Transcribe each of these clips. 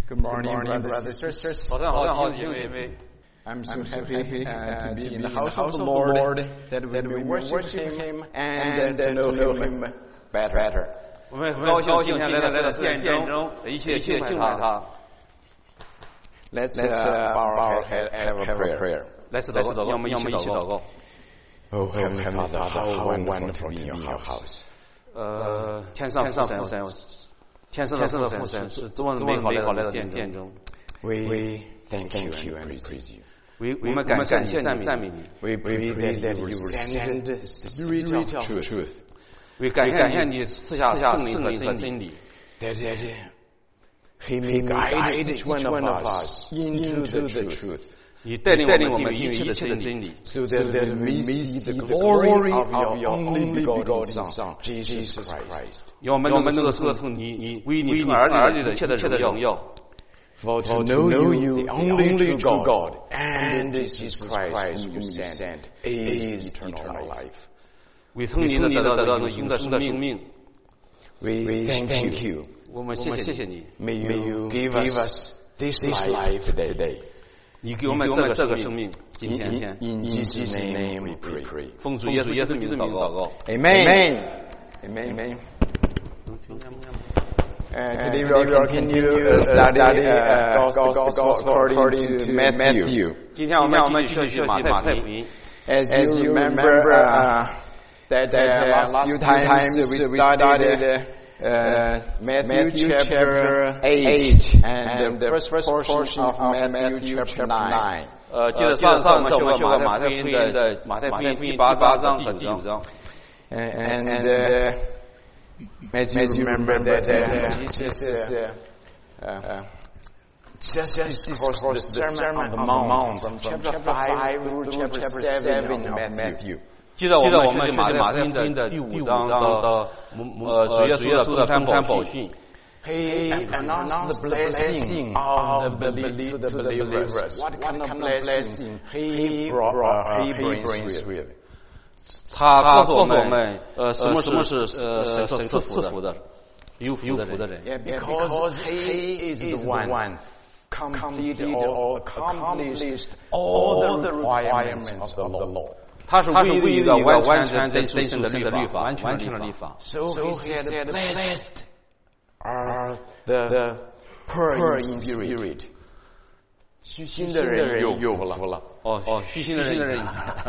Good morning, brothers and sisters. 早上好，弟兄姐妹。 I'm so happy to be in the house of the Lord, that we may worship Him and know Him better. 我们很高兴今天来到殿中，一切敬拜他。 Let's bow our head and have a prayer. 来次祷告，让我们一起祷告。 Oh, Heavenly Father, how wonderful to be in your house. 天上父神，天上的父神是多么美好来到殿中。 We thank you and praise you. 我们感谢赞美你。 We pray that you will send the Spirit of truth. 为感谢你赐下圣灵和真理。 That He may guide each one of us into the truth. 你带领我们进入一切的真理。 So that we may see the glory of your only begotten Son, Jesus Christ. 让我们能够测出你为你儿女的一切的荣耀。 For to know you, the only true God, and Jesus Christ whom you sent, is eternal life. 为从你得到那永生的生命。 We thank you. 我们谢谢你。 May you give us this life today. 你给我们这个生命，今天。 In Jesus' name we pray. 奉主耶稣名祷告。 Amen. Amen. Today we will continue study Gospel according to Matthew. 今天我们继续马太福音。 As you remember that last few times we studied Matthew chapter 8 and the first portion of Matthew chapter 9. 记得上次我们学过马太福音的马太福音第8章和第9章。 And as you remember that Jesus just discoursed the Sermon on the Mount from chapter 5 through chapter 7 of Matthew. 记得我们学马太福音的第5章到主耶稣的登山宝训。 He announced the blessing of the believers. What kind of blessing he brings with? 他告诉我们，什么是神赐福的，有福的人。 Because he is the one completed or accomplished all the requirements of the law. 他是唯一一个完全真神的律法，完全的律法。 So he said, "Blessed are the poor in spirit." 虚心的人有福了。 虚心的人。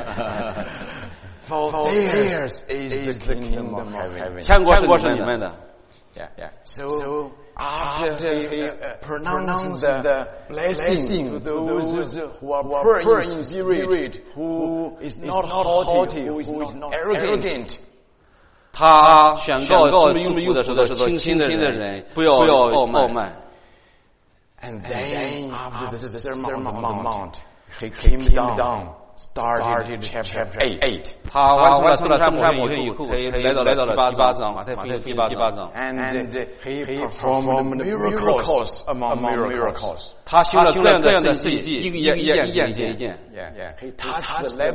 For theirs is the kingdom of heaven. 天国是你们的。 Yeah. So after he pronounced the blessing to those who are poor in spirit, who is not haughty, who is not arrogant. 他宣告是不是有的时候是清心的人，不要傲慢。 And then after the Sermon on the Mount, he came down. Started chapter 8. 他完成了登山宝训以后，他来到了第8章，马太福音第8章。 And he performed miracles among miracles. 他行了各样的神迹，一件接一件。 Yeah. He touched the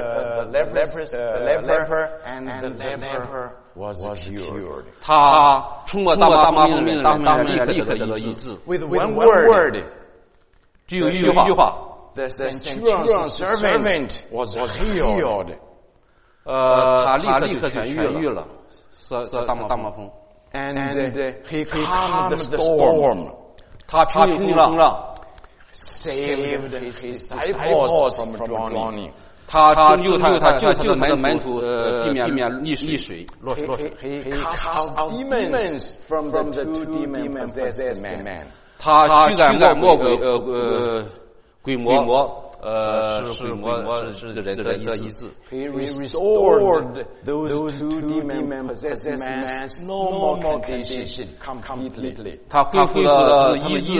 leper, and the leper was cured. 他触摸大麻风病人，立刻得到医治。 With one word. 只有一句话。 The centurion's servant was healed. 他立刻痊愈了，是大麻风。 And he calmed the storm. 他平静风浪。 Saved his disciples from drowning. 他救他的门徒地面溺水落水。 He cast out demons from the two demon-possessed men. 他驱赶魔鬼魔是人的医治。 He restored those two demon-possessed men's normal condition completely. 他恢复了医治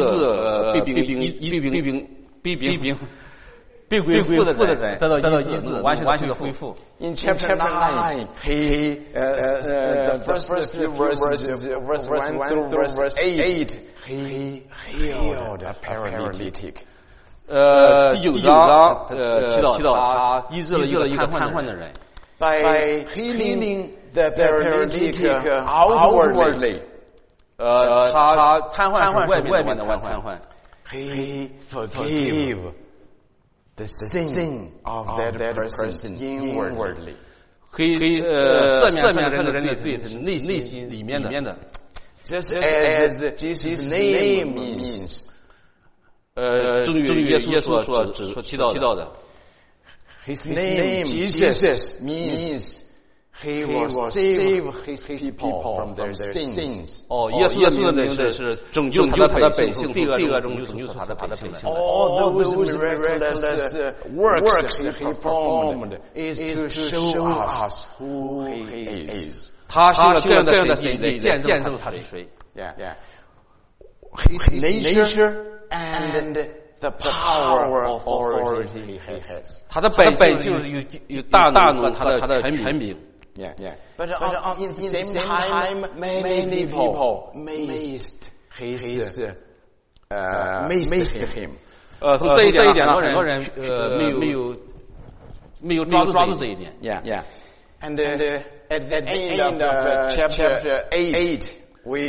被鬼附的人得到医治，完全的恢复。 In chapter 9, the first few verses, verse 1 through verse 8, he healed a paralytic. 第9章提到他医治了一个瘫痪的人。 By healing the paralytic outwardly, 他瘫痪是外面的瘫赦。 He forgave the sin of that person inwardly. 可以赦免这个人的罪，内心里面的。 Just as Jesus' name means. 正如耶稣所提到的。 His name, Jesus, means He will save His people from their sins. 耶稣的名字是拯救他的百姓，罪恶中拯救他的百姓。 All those miraculous works He performed is to show us who He is. 他行了各样的神迹，见证他是谁。 Yeah. His nature and the power of authority He has. 他的本性有大能和他的权柄。 Yeah. But in the same time, many people missed Him. 从这一点呢，很多人没有抓住这一点。 Yeah. And at the end of chapter 8, we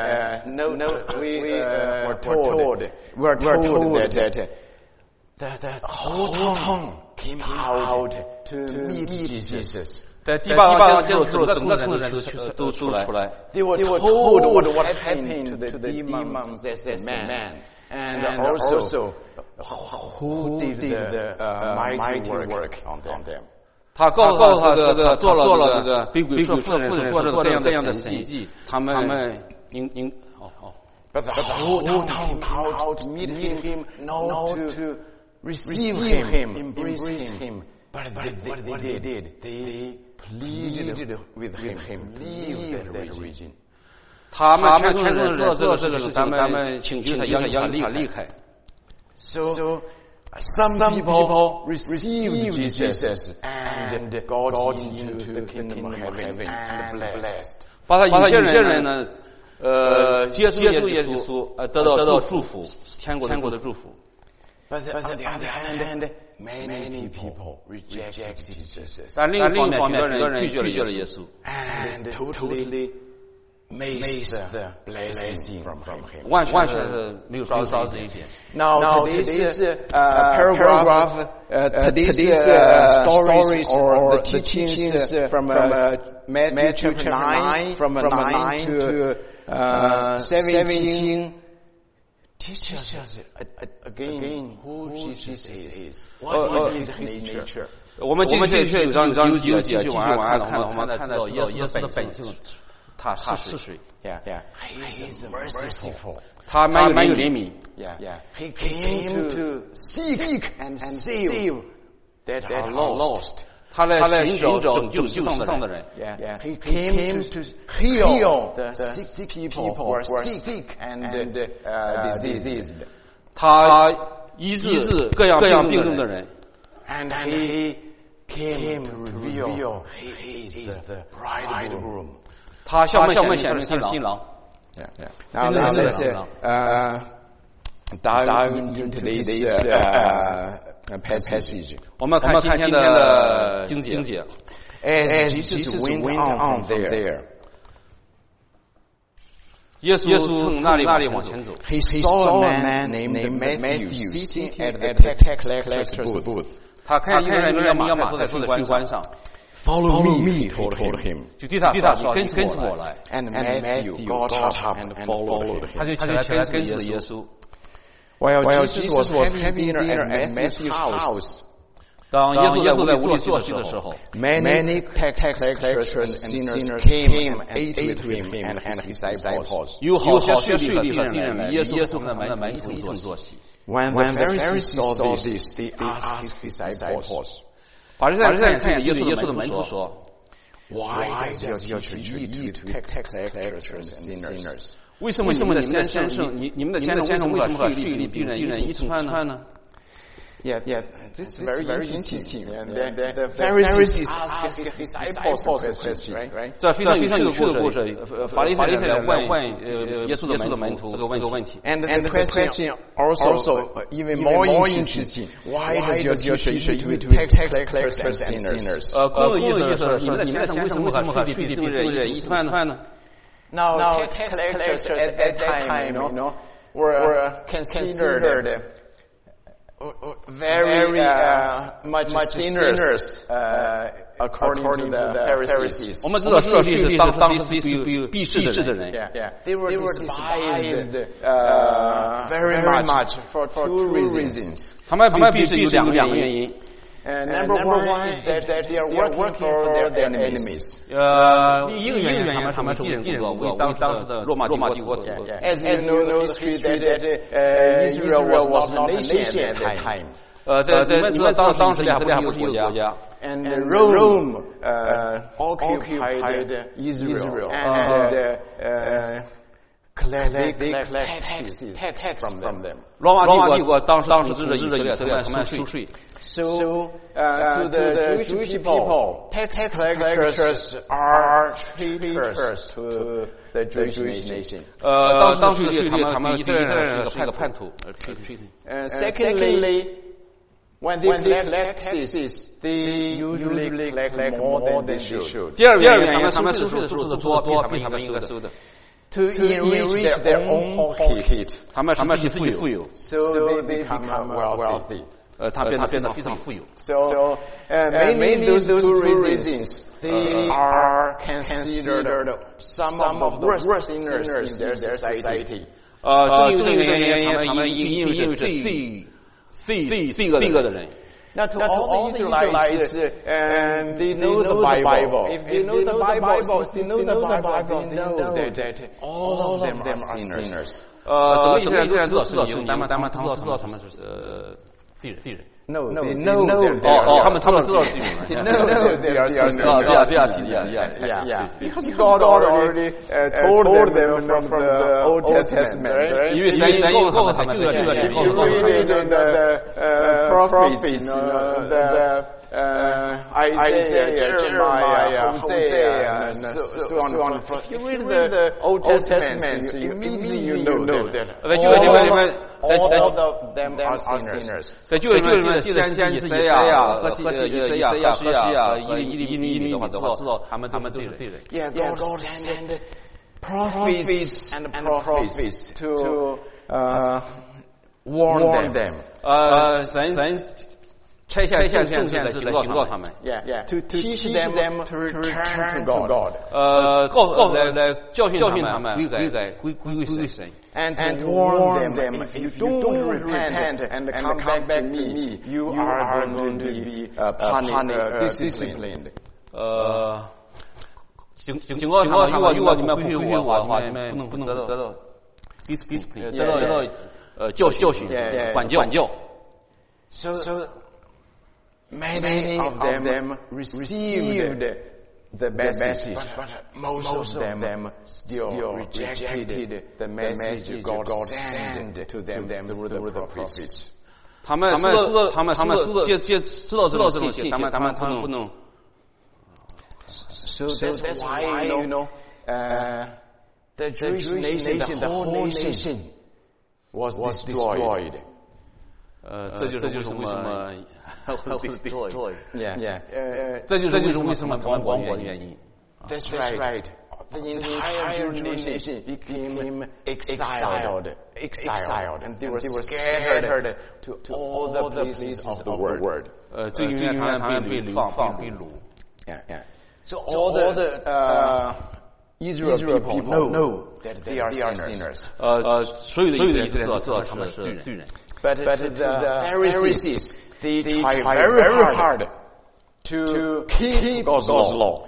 were told that the whole town came out to meet Jesus. 在第八章结束之后，整个城的人都出来。 They were told what happened to the demons as a man, and also who did the mighty work on them. 他告诉他这个做了这个被鬼说妇人做这样的神迹，他们 But the whole town came out to meet him, not to receive him, embrace him. But what they did, they pleaded with him, leave that region. 他们全都做这个事，咱们请求他离开。 So some people received Jesus and got into the kingdom of heaven and blessed. 有些人呢，接受耶稣，得到祝福，天国的祝福。 But on the other hand, many people rejected Jesus. 但另一方面，很多人拒绝了耶稣 and totally missed the blessing from him. 完全是没有抓住这一点。 Now today's paragraph, today's stories or the teachings from Matthew chapter 9, from 9 to 17, teaches us again who Jesus is. What is his nature? 我们继续9章9节继续往下看，我们看到耶稣的本性，他是谁 ？Yeah. He is merciful. 他蛮有怜悯。 Yeah. He came to seek and save that are lost. 他来寻找拯救世上的人。 Yeah. He came to heal the sick people who are sick and diseased. 他医治各样病症的人。 And he came to reveal he is the bridegroom. 他向我们显明他是新郎。 Now let's dive into today's passage. 我们看今天的经节。 As Jesus went on from there, 耶稣从那里往前走。 He saw a man named Matthew sitting at the tax collector's booth. 他看一个人名马可在税关上。 Follow me, told him. 就对他说：“跟着我来。” And Matthew got up and followed him. 他就起来跟着耶稣。 While Jesus was having dinner at Matthew's house, 当耶稣在屋里坐席的时候 ，many tax collectors and sinners came and ate with him and his disciples. 有好些税吏和罪人来，耶稣和门徒一同坐席。 When the Pharisees saw this, they asked his disciples. 法利赛人看耶稣的门徒说 ：“Why does your teacher eat with tax collectors and sinners？” 为什么你们的先生为什么和税吏罪人一同穿呢 Yeah, this is very interesting. The Pharisees asked his disciples a question, right? 这非常有趣的故事。法利赛人问耶稣的门徒这个问题。 And the question also even more interesting. Why does your teacher eat with tax collectors and sinners? 公的意思是你们的先生为什么和税吏罪人一同呢 Now tax collectors at that time, were considered very much sinners according to the Pharisees. 我们知道税吏是当时必治的人。 They were despised very much for two reasons. 他们必治有两个原因。 Number one is that they are working for their enemies. 一个原因他们是为敌人工作，为当时的罗马帝国工作。 As you know, history that Israel was not a nation at that time. 在你们当时还不是一个国家。 And Rome occupied Israel and collect tax from them. 罗马帝国当时指着以色列他们收税。 So to the Jewish people, tax collectors are traitors to the Jewish nation. 当时他们以色列人是派个叛徒。 Secondly, when they collect taxes, they usually collect more than they should. 第二个原因，他们收税的多，比他们应该收的。 To enrich their own pocket. 他们必须富有。 So they become wealthy. 他变得非常富有。 So mainly those two reasons, they are considered some of the worst sinners in their society. 正因为这个原因，他们因为是罪恶的人。 Now to all the Israelites, they know the Bible. If they know the Bible, they know that all of them are sinners. 整个以色列人知道圣经，但他们知道他们是罪人。 No, they know 他们知道罪人。 No, they are sinners. Yeah. Because God already told them from the Old Testament, right? 因为神以后他们就要 You read the prophets, the Isaiah, Jeremiah, Hosea, and so on. If you read the Old Testament, immediately you know that all of them are sinners. 在旧约里面，先知以赛亚和西亚和以利米的话，知道他们都是罪人。 Yeah, God sent prophets and prophets to warn them. 神差遣众先知来警告他们。 To teach them to return to God. 来教训他们归神。 And warn them, if you don't repent and come back to me, you are going to be disciplined. 警告他们，如果你们不归我的话，你们不能得到 discipline， 得到教训、管教。 So many of them received the message, but most of them still rejected the message God sent to them through the prophets. 他们知道这种信息，他们不能。 So that's why the Jewish nation, the whole nation, was destroyed. 这就是为什么会 destroy。 这就是为什么亡国的原因。 That's right. The entire nation became exiled, and they were scattered to all the places of the world. 就因为他们被流放被掳。 So all the Israel people know that they are sinners. 所有的以色列人知道他们是罪人。 But the Pharisees, they try very hard to keep God's law.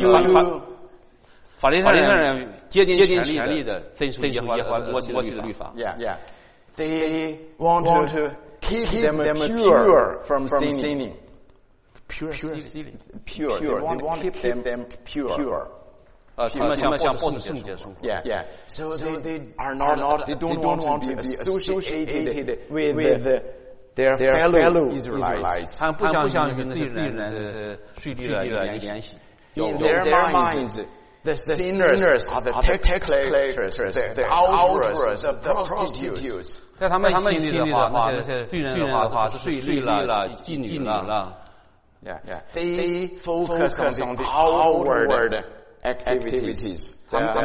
法利赛人竭尽全力的遵守耶和华摩西的律法。 They want to keep them pure from sinning. Pure. They want to keep them pure. 他们想保持圣洁的生活。 So they don't want to be associated with their fellow Israelites. 他们不想与自己人税吏的联系。 In their minds, the sinners are the tax collectors, the adulterers, the prostitutes. 在他们心里的话，那些罪人的话是税吏了、妓女了。 They focus on the outward activities,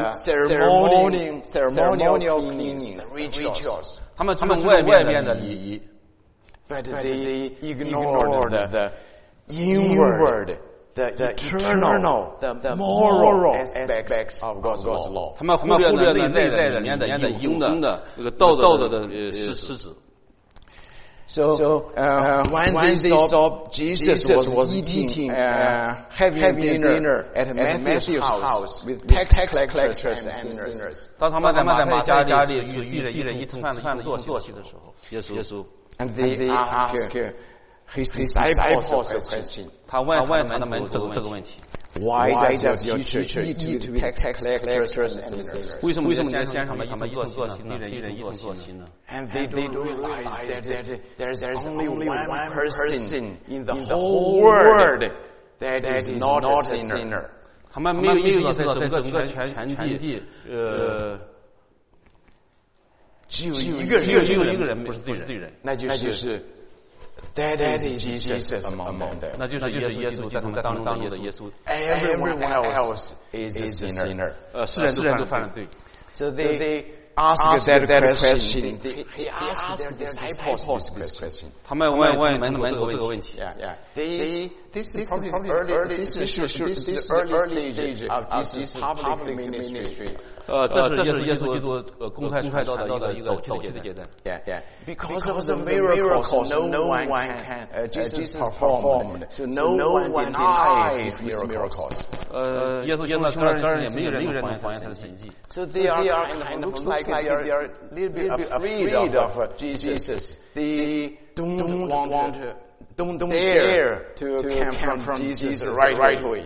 ceremonial cleanings, rituals. 他们注重外面的礼仪。 But they ignored the inward, the eternal, the moral aspects of God's law. 他们忽略了内在的里面的应的这个道德的实质。 So when they saw Jesus was eating having dinner at Matthew's house with tax collectors and sinners. 当他们在马太家里与义人一起饭坐席的时候，耶稣。 And they ask his disciples a question. 他问他们这个问题。 Why does your teacher eat with tax collectors and sinners? 为什么你的先生们一同坐席呢？义人一同坐席呢 And they don't realize that there's only one person in the whole world that is not a sinner. 他们没有意识到在整个全地， 只有一个人不是罪人， 那就是 That is Jesus among them. 那就是耶稣在他们当中的耶稣。 Everyone else is a sinner. 世人都犯了罪。 So they asked that question. He asked their disciples this question. 他们问这个问题。 This is probably early stage of Jesus' public ministry. 这是耶稣基督公开到的一个早期的阶段。 Because of the miracles, no one can Jesus performed, so no one denies these miracles. 耶稣见到当然也没有人能还原他的神迹。 So they are kind of looks like they are a little bit afraid of Jesus. They don't dare to confront Jesus right way.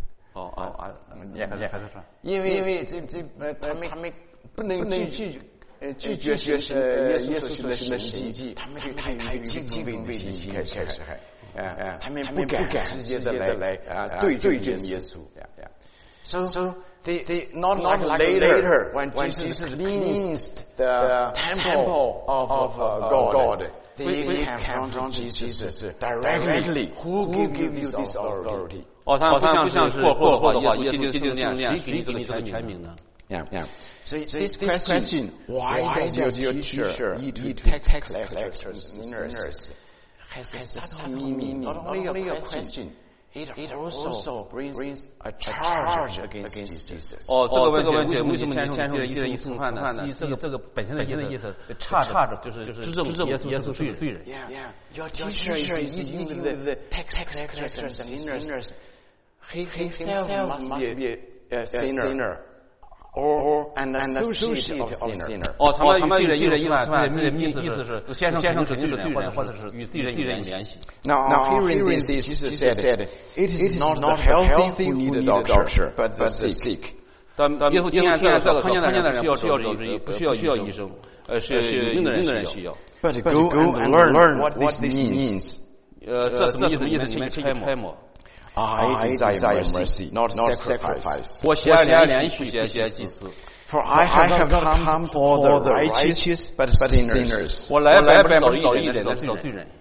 因为他们不能拒绝耶稣的神迹，他们太敬畏开始，他们不敢直接的来对准耶稣。So they not later when Jesus cleansed the temple of God. They confront Jesus directly. Who gave you this authority? 他不像是过的话，耶稣基督那样，谁给你这个权柄呢 ？Yeah. So this question, why does your teacher eat tax collectors and sinners, has such a meaning. Not only a question, it also brings a charge against Jesus. 这个问题为什么先生一人一次判呢？这个本身的意思，差着就是指证耶稣是罪人。 Yeah. Your teacher is eating the tax collectors and sinners. He himself must be a sinner or an associate of sinner. 他们一人一次判，意思是先生肯定是罪人，或者是与罪人有联系。 Now hearing this, Jesus said, "It is not the healthy who need a doctor, but the sick." 但耶稣今天在这个康健的人需要不需要医生，是病的人需要。 But go and learn what this means. 这什么意思？你们去揣摩。 I desire mercy, not sacrifice. 我喜爱怜恤，学祭司。 For I have come for the righteous, but sinners. 我来不是找义人，找罪人。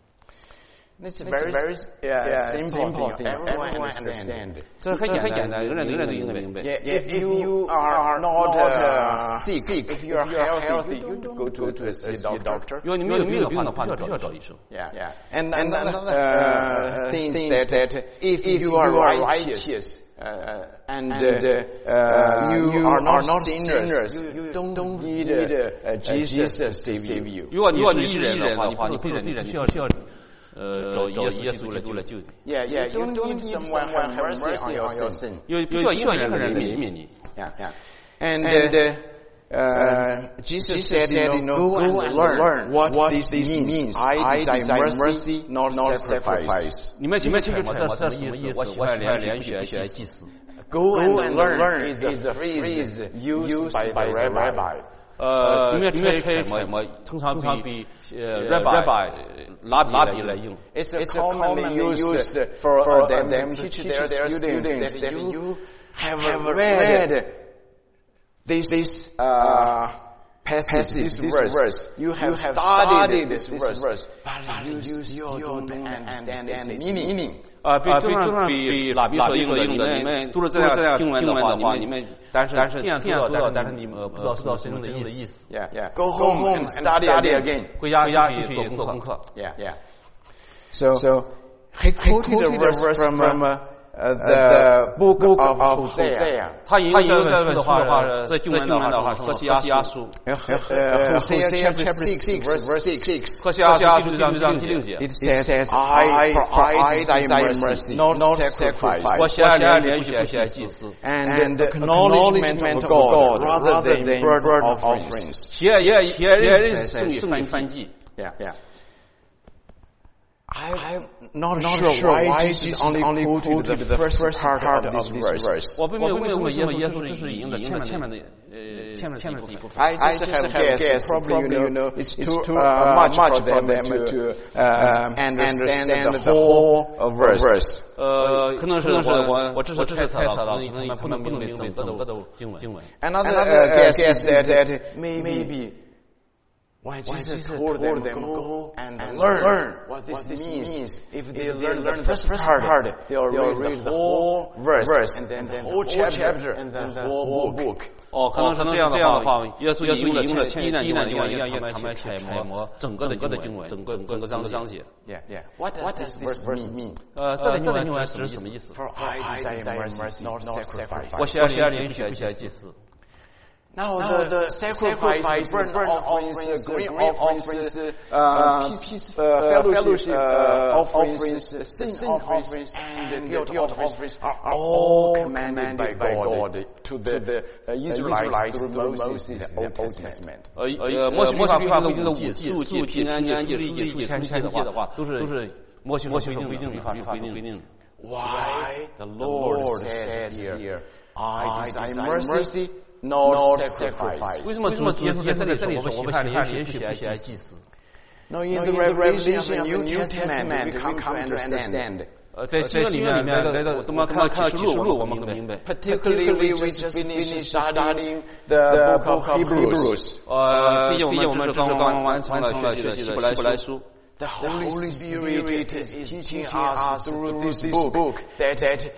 It's very simple thing. Everyone understand. 这很简单，人都应该明白。 If you are not sick, if you are healthy, you don't go to see a doctor. 如果你没有病的话，你不需要找医生。 Yeah. And another thing that if you are righteous and you are not sinners, you don't need Jesus to save you. 如果你是义人的话，你不需要找耶稣来救你。 Yeah. You don't need someone have mercy on your sin. 不需要一个人来怜悯你。 Yeah. And Jesus said, go and learn what this means. I desire mercy, not sacrifice. 你们去揣摩这什么意思？我喜欢怜恤，学祭司。 Go and learn is a phrase used by the rabbi. 你们揣摩，通常比rabbi 拉比来用。 It's commonly used for them to teach their students that you have read this passage, this verse. You have studied this verse, but you still don't understand its meaning. 比所用的，你们读了这样经文的话，你们但是听知道，但是你们不知道真正的意思。 Yeah. Go home and study again. 回家继续做功课。 Yeah. So he quoted a verse from the book of Hosea. 他引用这个的话，这经文的话是何西阿书。 Hosea chapter 6 verse 6. 何西阿书第6章第6节。 It says, I desire mercy, not sacrifice. 我喜爱怜恤，喜爱祭司。 And acknowledgement of God rather than burnt offerings. 喜爱人胜于燔祭。 Yeah. I'm not sure why Jesus only quoted the first part of this verse. 我不明白为什么耶稣只是引用了前面的这一部分。 I just have a guess. Probably you know it's too much for them to understand the whole verse. 可能是我只是猜测了，他们不能明白整个的经文。 Another guess that maybe why Jesus told them go and learn what this means. If they learn the first part, they'll read the whole verse, and then the whole chapter, and then the whole book. 可能是这样的话，耶稣引用了第一难经文，他们揣摩整个的经文，整个章节。 Yeah. What does this verse mean? 这里经文是什么意思 ？For I desire mercy, not sacrifice. 我喜爱怜恤，不喜爱祭司。 Now the sacrifice, burnt offerings, grain offerings, peace fellowship offerings, sin offerings, and guilt offerings are all commanded by God to the Israelites through Moses in the Old Testament. 摩西律法规定的五祭、平安节、日历、赎愆节的话，都是摩西规定律法规定。 Why the Lord says here, I desire mercy, not sacrifice. 为什么主耶稣在这里说我们喜爱怜恤，不喜爱祭司？ No, in the revelation of the New Testament, we come to understand. 在新约里面，我们看到启示录，我们更明白。 Particularly, we just finished studying the book of Hebrews. 毕竟我们这是刚完成了学习的希伯来书。 The Holy Spirit is teaching us through this book that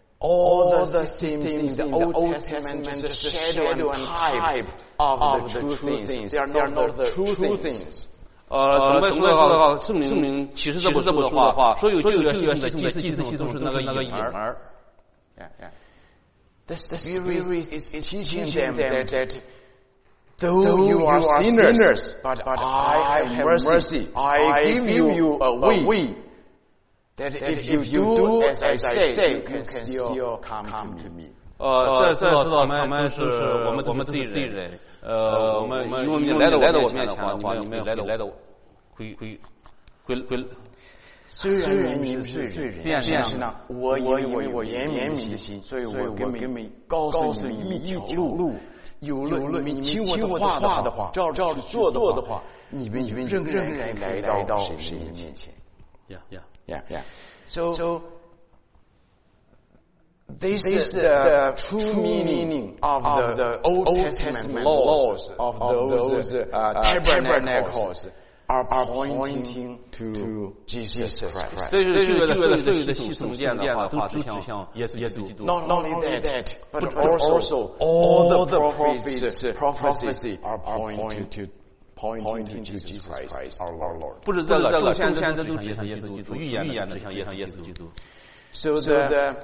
all the systems in the Old Testament is a shadow and type of the true things. They are not the true things. 怎么说的话，圣灵启示这部书的话，所有旧约系统的祭司系统是那个影儿。 The Spirit is teaching them that though you are sinners, but I have mercy. I give you a way that if you do as I say, you can still come to me. 这知道他们是我们自己人。我们如果你来到我面前的话，你们来到会。 虽然你们是罪人，但是呢，我因为我怜悯的心，所以我给你们告诉你们一条路。有了你们听我的话的话，照着做的话，你们仍然来到神面前。Yeah. So this is the true meaning of the Old Testament laws of those tabernacles are pointing to Jesus Christ. 这是旧约的所有的系统殿的话，都指向耶稣基督。 Not only that, but also all the prophecy are pointing to Jesus Christ, our Lord. 不是这个众先知都指向耶稣基督，预言指向耶稣基督。 So the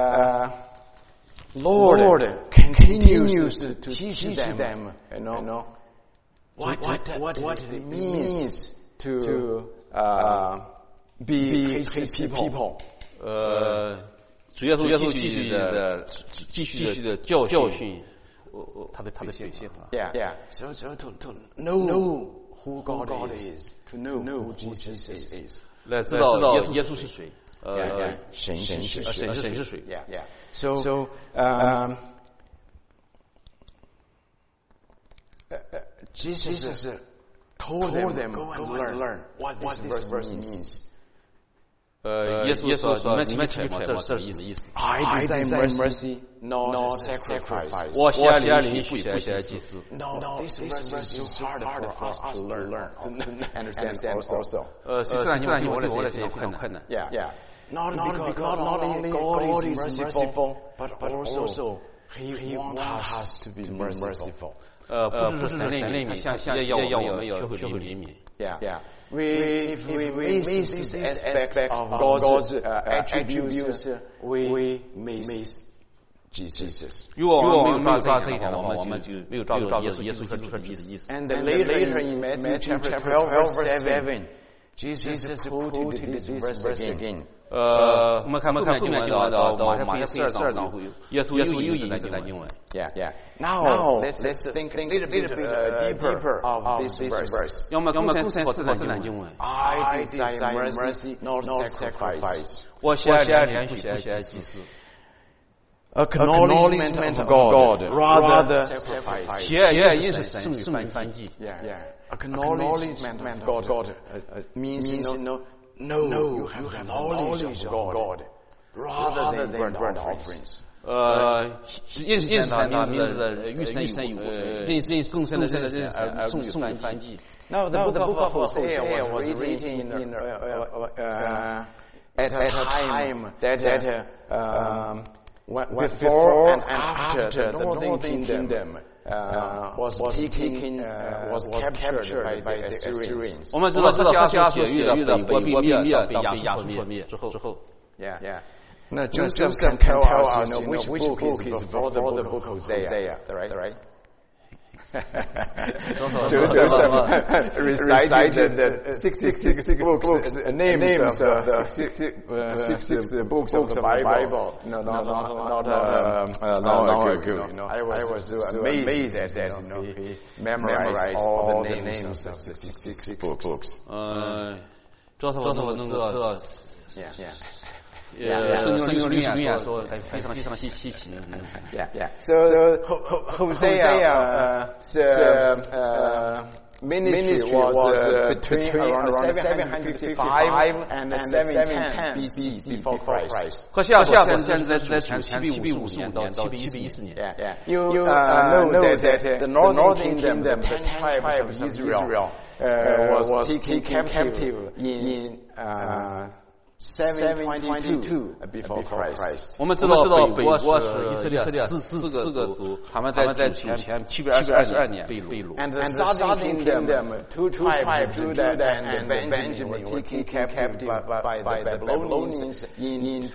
Lord continues to teach them, you know, what it means to be his people. 主耶稣继续的教训他的信息。 Yeah. So to know who God is, to know who Jesus is. 来知道耶稣是谁。 神是谁 ？Yeah. So Jesus told them go and learn what this verse means. 耶稣说你们去揣摩这是什么意思 I desire mercy, not sacrifice. 我喜爱灵不喜爱祭司 No, this mercy is so hard for us to learn, to understand also. 这段经文我来讲非常困难 Yeah. Not only God is merciful, but also He wants us to be merciful. 不是神怜悯，像要我们学会怜悯 Yeah. If we miss this aspect of God's attributes, we miss Jesus. 如果我们没有抓这一点的话，我们就没有抓住耶稣说的意思。 And later in Matthew chapter 12 verse 7, Jesus quoted this verse again. 我们看后面经文到马太福音12章，耶稣又引这段经文。 Yeah. Now let's think a little bit deeper of this verse. 要么更深思考这段经文。 I desire mercy, not sacrifice. 我喜爱怜悯，不喜爱祭司。 Acknowledgement of God rather sacrifice. 喜爱因是圣于翻祭。 Yeah. Acknowledgement of God means you have knowledge of God rather than burnt offerings. 认识他名字的与神有认识更深的认识而送于翻祭。 Now the book of Hosea was written at a time that before and after the northern kingdom was captured by the Assyrians. 我们知道何西阿所写的北国被灭被亚述所灭之后 Yeah. Now Joseph can tell us, which book is before the book of Hosea, right? Joseph recited the 66 books, names of the 66 books of the Bible. Not long ago. I was amazed that he memorized all the names of the 66 books. 这能做 圣经里面说非常稀奇。 Yeah. So Hosea ministry was between around 755 and 710 BC before Christ. 何西阿现在在755年到714年。 Yeah. You know that the northern kingdom, the 10 tribes of Israel, was taken captive in 722 before Christ. 我们知道北国是以色列四个族，他们在前722年被掳。 And the southern kingdom, 2 tribes, Judah and Benjamin, were taken captive by the Babylonians in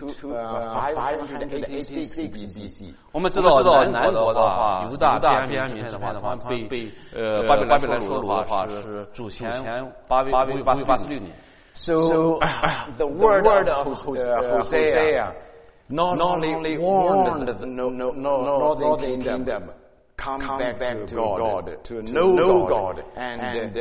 586 BC. 我们知道南国的话，犹大便雅悯的话被巴比伦所掳的话是主前886年。 So the word of Hosea not only warned the northern kingdom, come back to God, to know God, and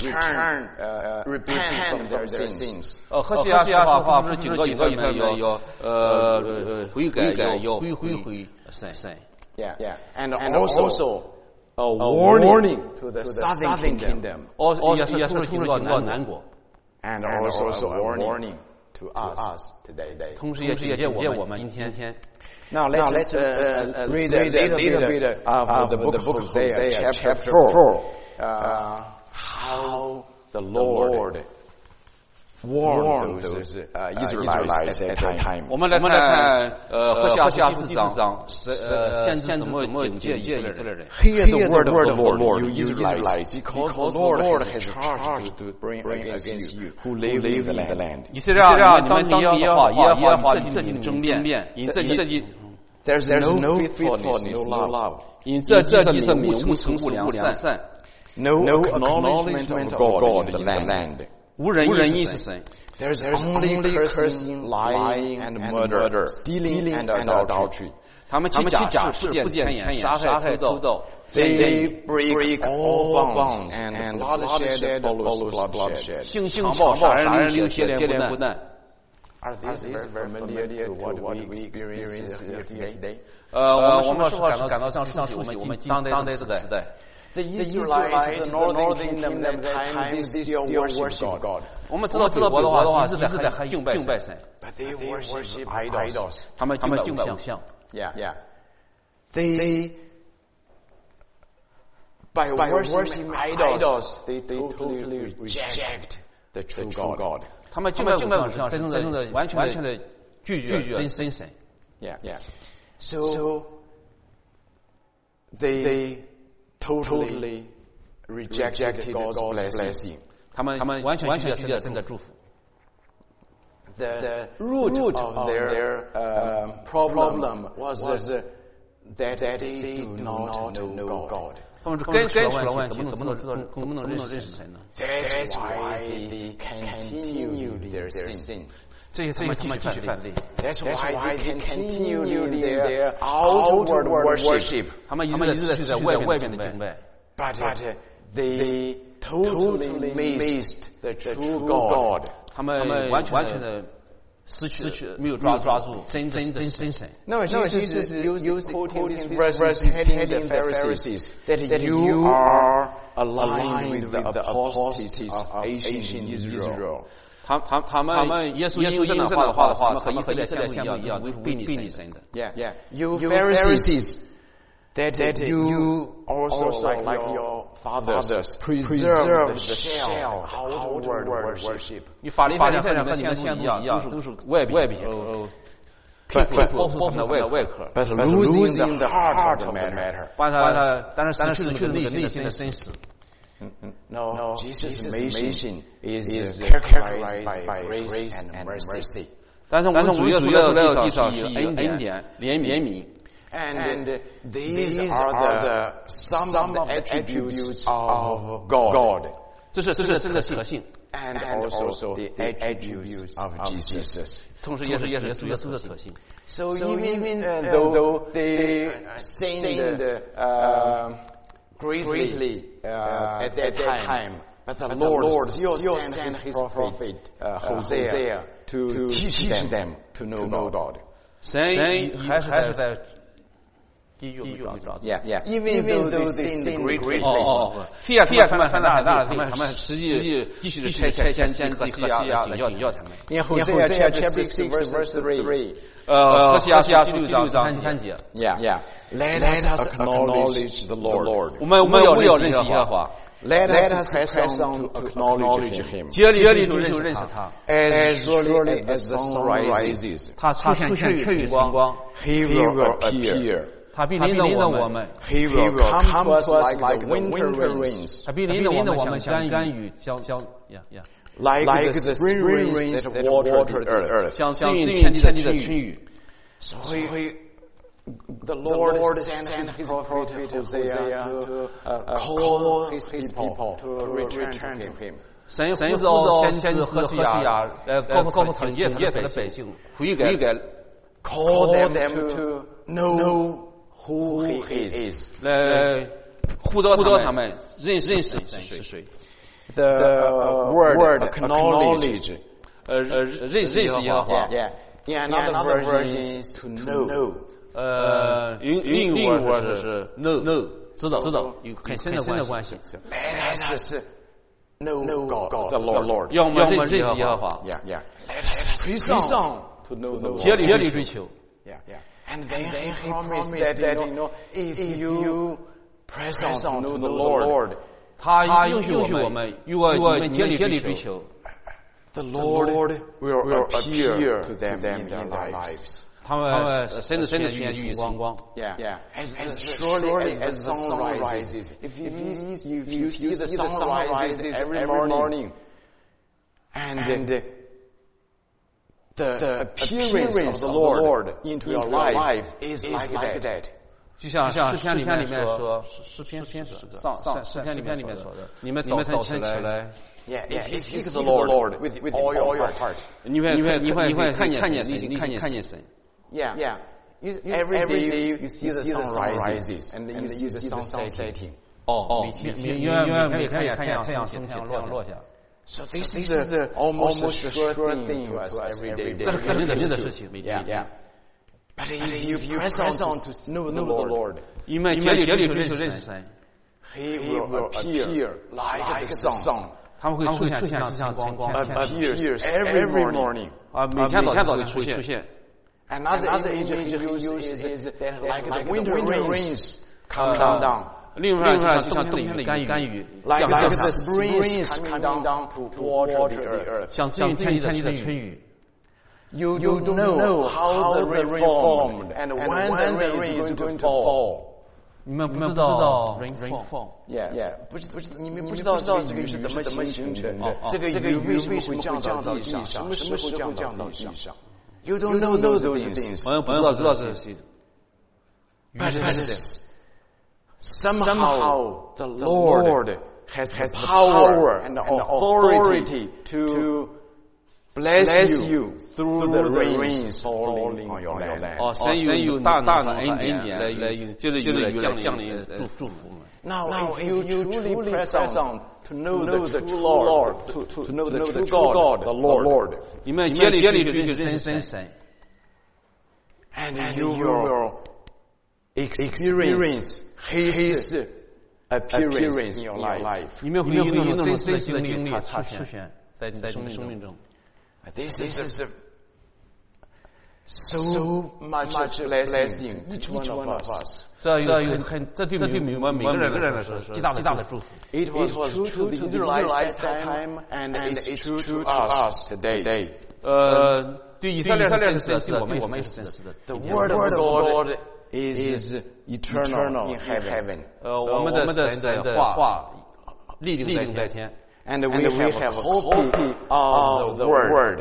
repent from their sins. 何西阿的话不是警告以色列人要悔改，要归神。 Yeah. And also a warning to the southern kingdom. 也是警告南国。 And also a warning to us today. 同时也警戒我们今天。 Now let's read a little bit of the book of Hosea, chapter 4. How the Lord warned those Israelites at that time. 我们来看何西阿第4章，先怎么警戒以色列人。 Hear the word of the Lord, you Israelites, because the Lord has charged to bring against you who live in the land. 以色列人，你们当耶和华设计争辩，因这地 There's no faithfulness, no love. 因这地是无诚不良善。 No acknowledgement of God in the land. 无人义是神。 There's only cursing, lying, and murder, stealing, and adultery. 他们假誓不见前言，杀害偷盗。 They break all bonds, and bloodshed follows bloodshed. 性强暴、杀人、流血、接连不断。 Are these very familiar to what we experience here today? 我们是否感到像熟悉我们当代这个时代 The Israelites, the northern kingdom, at that time, they still worship God. 我们知道北国的话，一直在敬拜神。 But they worship idols. 他们敬拜偶像。 Yeah. They by worshiping idols, they totally reject the true God. 他们敬拜偶像，真正的完全的拒绝真神。 Yeah. So they totally rejected God's blessing. 他们完全拒绝神的祝福。 The root of their problem was that they do not know God. 他们根除了问题，怎么能认识神呢 ？That's why they continue their sin. 这些他们继续犯罪。 That's why they continue their outward worship. 他们一直在外面的敬拜。 But they totally missed the true God. 他们完全的失去，没有抓住真神。 No, Jesus is quoting this verse heading the Pharisees that you are aligned with the apostasy of ancient Israel. 他们耶稣用这样的话和以色列相对一样，背逆神的。 Yeah. You Pharisees, that you also like your fathers preserve the shell outward worship. 你法利赛人和你们相对一样，都是外表包覆的外壳。 But losing the heart of the matter. 但是失去了内心的真实。 No, Jesus' mission is characterized by grace and mercy. 但是我们主要的介绍是以恩典、怜悯。 And these are some attributes of God. 这是真的特性。 And also the attributes of Jesus. 同时也是耶稣的特性。 So even though they sinned greatly at that time, but the Lord still sent His prophet Hosea to teach them to know God. 神还是在地狱里找。 Yeah. Even though they sinned greatly. 非他们犯了很大的罪，他们实际继续的拆先知和西亚警教他们。 In Hosea chapter 6 verse 3. 何西阿书第6章第3节。 Yeah. Let us acknowledge the Lord. 我们要认识耶和华。 Let us press on to acknowledge Him. 竭力追求认识他。 As surely as the sun rises, 他出现却有光光。 He will appear. 他必临到我们。 He will come to us like the winter rains. 他必临到我们像甘雨浇 Like the spring rains that water the earth. 像滋润天地的春雨。 所以The Lord sent His prophet Hosea to call His people to return to Him. 神呼召先知何西亚告诉他耶和华的百姓悔改 call them to know who He is. 来呼召他们认识是谁。 The word acknowledge. 认识耶和华。 In another version is to know. 英文是 know 知道有很深的关系。 Let us know God, the Lord. 让我们认识耶和华。 Yeah. Let us press on to know the Lord. 竭力追求。 Yeah. And then He promised that if you press on to know the Lord, 他允许我们如果竭力追求 ，the Lord will appear to them in their lives. 他们真的出现于光光。 Yeah. As surely as the sun rises. If you see the sun rises every morning, and the appearance of the Lord into your life is like that. 就像诗篇里面说，诗篇里面说的，你们早晨起来。 Yeah. Seek the Lord with all your heart. 你会看见神。 Yeah. Every day you see the sun rises and then you see the sun setting. 每天也看见太阳升起，太阳落下。 So this is almost a sure thing to us every day. 这是肯定的事情，每天。 But if you press on to know the Lord, 你们竭力追求认识神。 He will appear like the sun. 他们会出现像光 appears every morning. 每天早上会出现。 Another image is that like the winter rains coming down. 另外像冬天的甘雨 like the springs coming down to water the earth. 像天地的春雨。 You don't know how the rain formed and when the rain is going to fall. 你们不知道 rainfall， yeah， 不知你们不知道这个雨是怎么形成的，这个雨为什么会降到地上，什么时候降到地上 ？You don't know those things。 我们不知道这些。 But somehow the Lord has power and authority to bless you through the rains falling on your land. 神有大能和恩典来就是雨来降临祝福。 Now, if you truly press on to know the true Lord, to know the true God, the Lord, 你们竭力追求真神 and you will experience His appearance in your life. 你们会有真实的经历出现在你的生命中。 This is so much blessing each one of us. 这对我们每个人来说是极大的祝福。 It was true to the Israelites that time, and it's true to us today. 对以色列是真实的，对我们也是真实的。 The word of God is eternal in heaven. 我们的神的话立定在天。 And we have a copy of the word.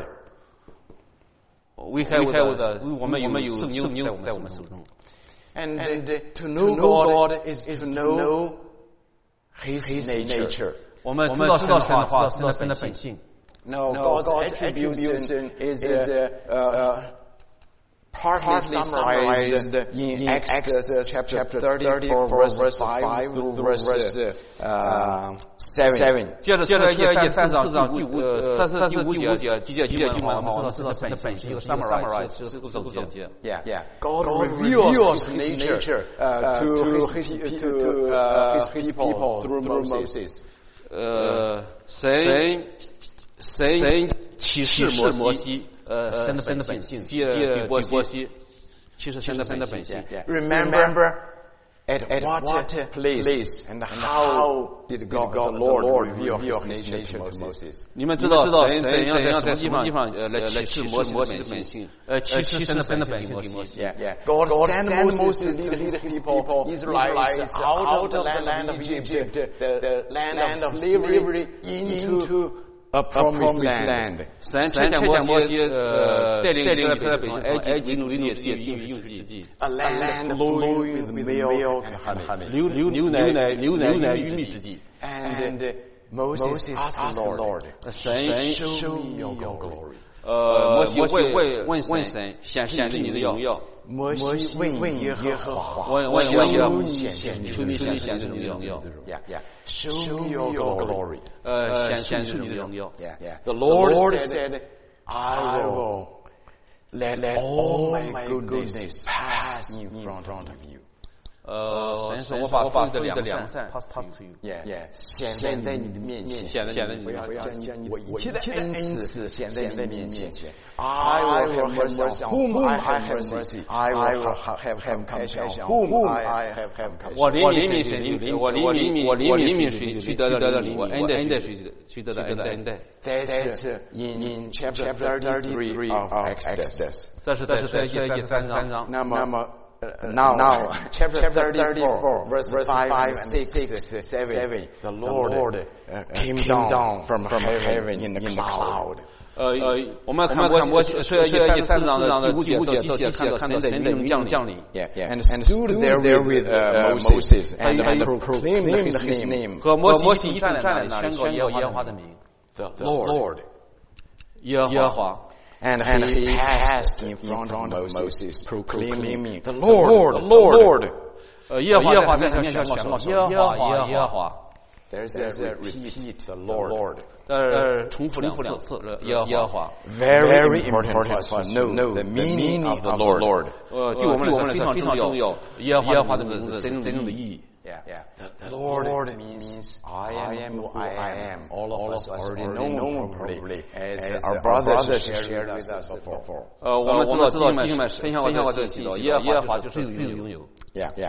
We have 我们有圣经在我们手中。 And to know God is to know His nature. 我们知道神的话，知道神的本性。 No, God's attribution is partly summarized in Exodus chapter 34, verse 5 through verse 7. 接着34章第五节经文，我们知道神的本性，有 summarize 是5节。 Yeah. God reveals His nature to His people through Moses. 神启示摩西，神的本性，借波西，启示神的本性。 Remember at what place and how did God the Lord reveal His nature to Moses? 你们知道神要在什么地方来启示摩西的本性，启示神的本性给摩西。 God sent Moses to lead His people, Israelites, out of the land of Egypt, the land of slavery, into a promised land. 神差遣摩西带领以色列百姓从埃及奴隶地进入应许之地。 A land flowing with milk and honey. 流奶与蜜之地。 And Moses asked the Lord, 神 show me your glory. 摩西会问神显示你的荣耀。 摩西问耶和华， 问耶和华， 求你显示你的荣耀。Show me your glory. 显示你的荣耀。 The Lord said, I will let all my goodness pass in front of you. 神说我把你的良善 pass to you. 显在你的面前， 显在你的面前。 我一切的恩赐显在你的面前。I will have mercy on whom I have mercy. I will have compassion on whom I have compassion. 我怜悯谁得了怜悯，我恩待谁得了恩待。 That's in chapter 33 of Exodus. 这是在第3章。 那么。Now, chapter 34, verse 5 and 6, 7, the Lord came down from heaven in a cloud. 我们看过第3章的第5节到第7节，看到神的灵降临。 And stood there with Moses and proclaimed His name. 和摩西一站在那里，宣告耶和华的名。 The Lord. 耶和华。 And he passed in front of Moses, proclaiming, "The Lord, the Lord." 耶和华在他面前宣告，耶和华。 There's a repeat, the Lord. 重复2次，耶和华。 Very important to know the meaning of the Lord. 对我们来说非常重要，耶和华的名字真正的意义。 The Lord means I am who I am. All of us already know probably, as our brothers shared with us before. 我们知道弟兄们分享过这个信息，耶和华就是拥有。 Yeah.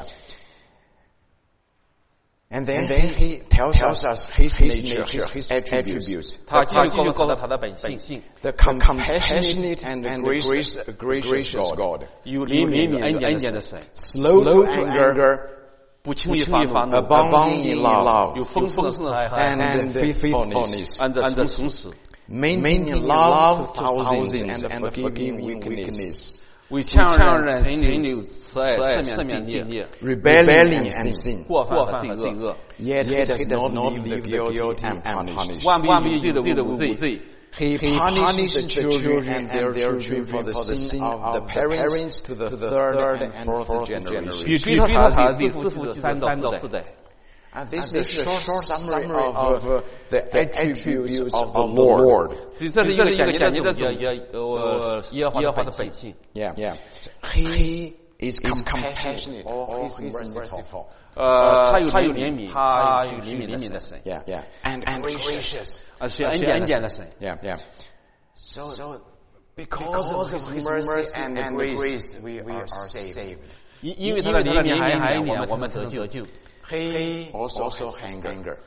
And then he tells us his nature, his attributes. 他继续告诉他的本性。 The compassionate and gracious God. 有怜悯恩典的神。 Slow to anger. 不轻易发怒 ，abounding in love， 有丰盛的爱 and faithfulness， 按着诚实 ，maintaining love to thousands and forgiving weakness， 为强人存留慈爱，赦免罪孽 ，rebellion and sin， 过犯和罪恶 ，yet he does not leave the guilty unpunished， 万不以罪的无罪。 He punishes the children and their children for the sin of the parents to the third and fourth generation. 与追讨他的父父三到四代。 And this is a short summary of the attributes of the Lord. 这是一个简洁的总结，耶和华的本性。 Yeah. He is compassionate. Or he is merciful. 他有怜悯，他有怜悯的神。 Yeah. And gracious. 是恩典的神。 Yeah. So because of his mercy and grace, we are saved. 因为他的怜悯还有怜悯，我们得救。 He also has anger.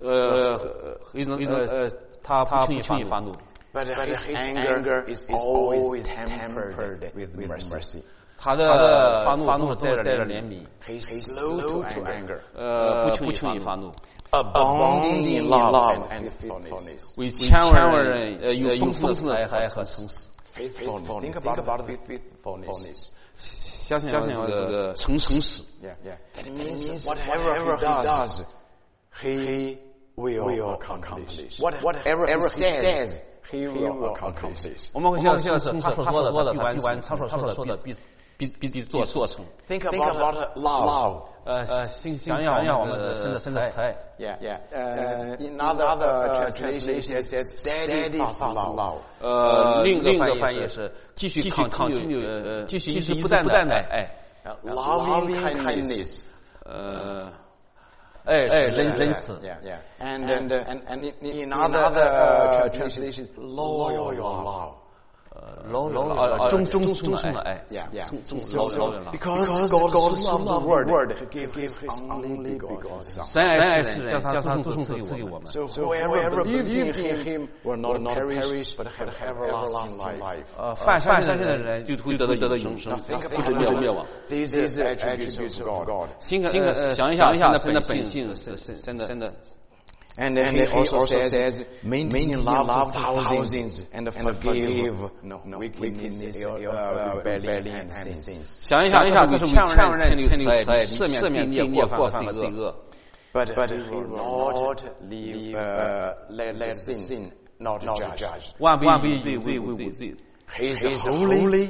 他不轻易发怒。 But his anger is always tempered with mercy. 他的发怒都带着怜悯。 He's slow to anger. 不轻易发怒。 Abounding in love and faithfulness. 为强人有丰盛的爱和诚实。 Faithfulness. Think about faithfulness. 相信这个诚实。 Yeah. That means whatever he does, he will accomplish. Whatever he says, he will accomplish. 我们会相信他所说的，他必完；他所说的，必做成。 Think about love. 想想我们的神的慈爱。 Yeah. In other translation it says steadfast love. 另一个翻译是继续继续一直不断的爱。 Loving kindness. 仁慈。 Yeah. And in other translations, loyal love. 忠诚的爱。Because God loved the world, He gave His only begotten Son. 神爱世人，将他独生子赐给我们。 So whoever believes in Him will not perish, but have everlasting life. 凡相信的人就会得到永生，不至灭亡。 These are the attributes of God. 想一下神的本性，神的。 And then he also says, meaning love thousands and forgive wickedness, rebellion and sins. 想一下，这是为强人存留慈爱，赦免罪孽过犯和罪恶。 But he will not let sin not judge. 万不以罪为罪。 He is holy.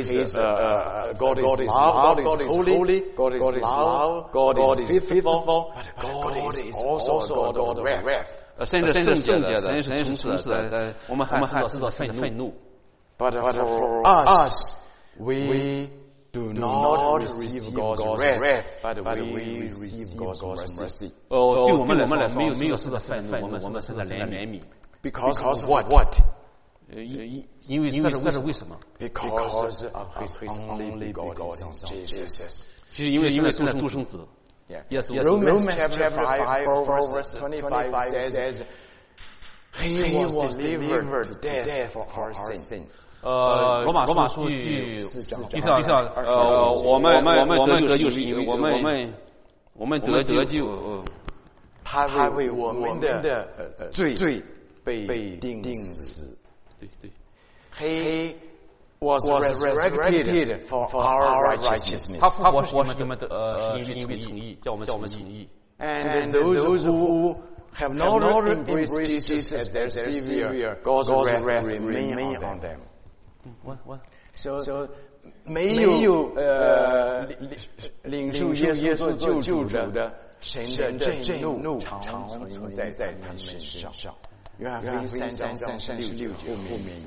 God is love. God is holy. God is love. God is faithful. But God is also God of wrath. 神是圣洁的，神是诚实的，我们还知道愤怒。 But for us, we do not receive God's wrath, but we receive God's mercy. 对我们来没有神的愤怒，我们神的怜悯。 Because of what? 因为这是为什么 ？Because of His only begotten Son Jesus. 是因为神的独生子。Yes. Romans chapter 5 verse 25 says, He was delivered to death for our sin. 罗马书第4章，我们得救是因为我们得救， 他为我们的罪被钉死。对。He was resurrected for our righteousness. 他复活是我们的因为诚意，叫我们诚意。 And those who have not embraced Jesus as their Savior, God's wrath remain on them. So 没有领受耶稣做救主的，神的震怒常存在他们身上。约翰福音3章36节后面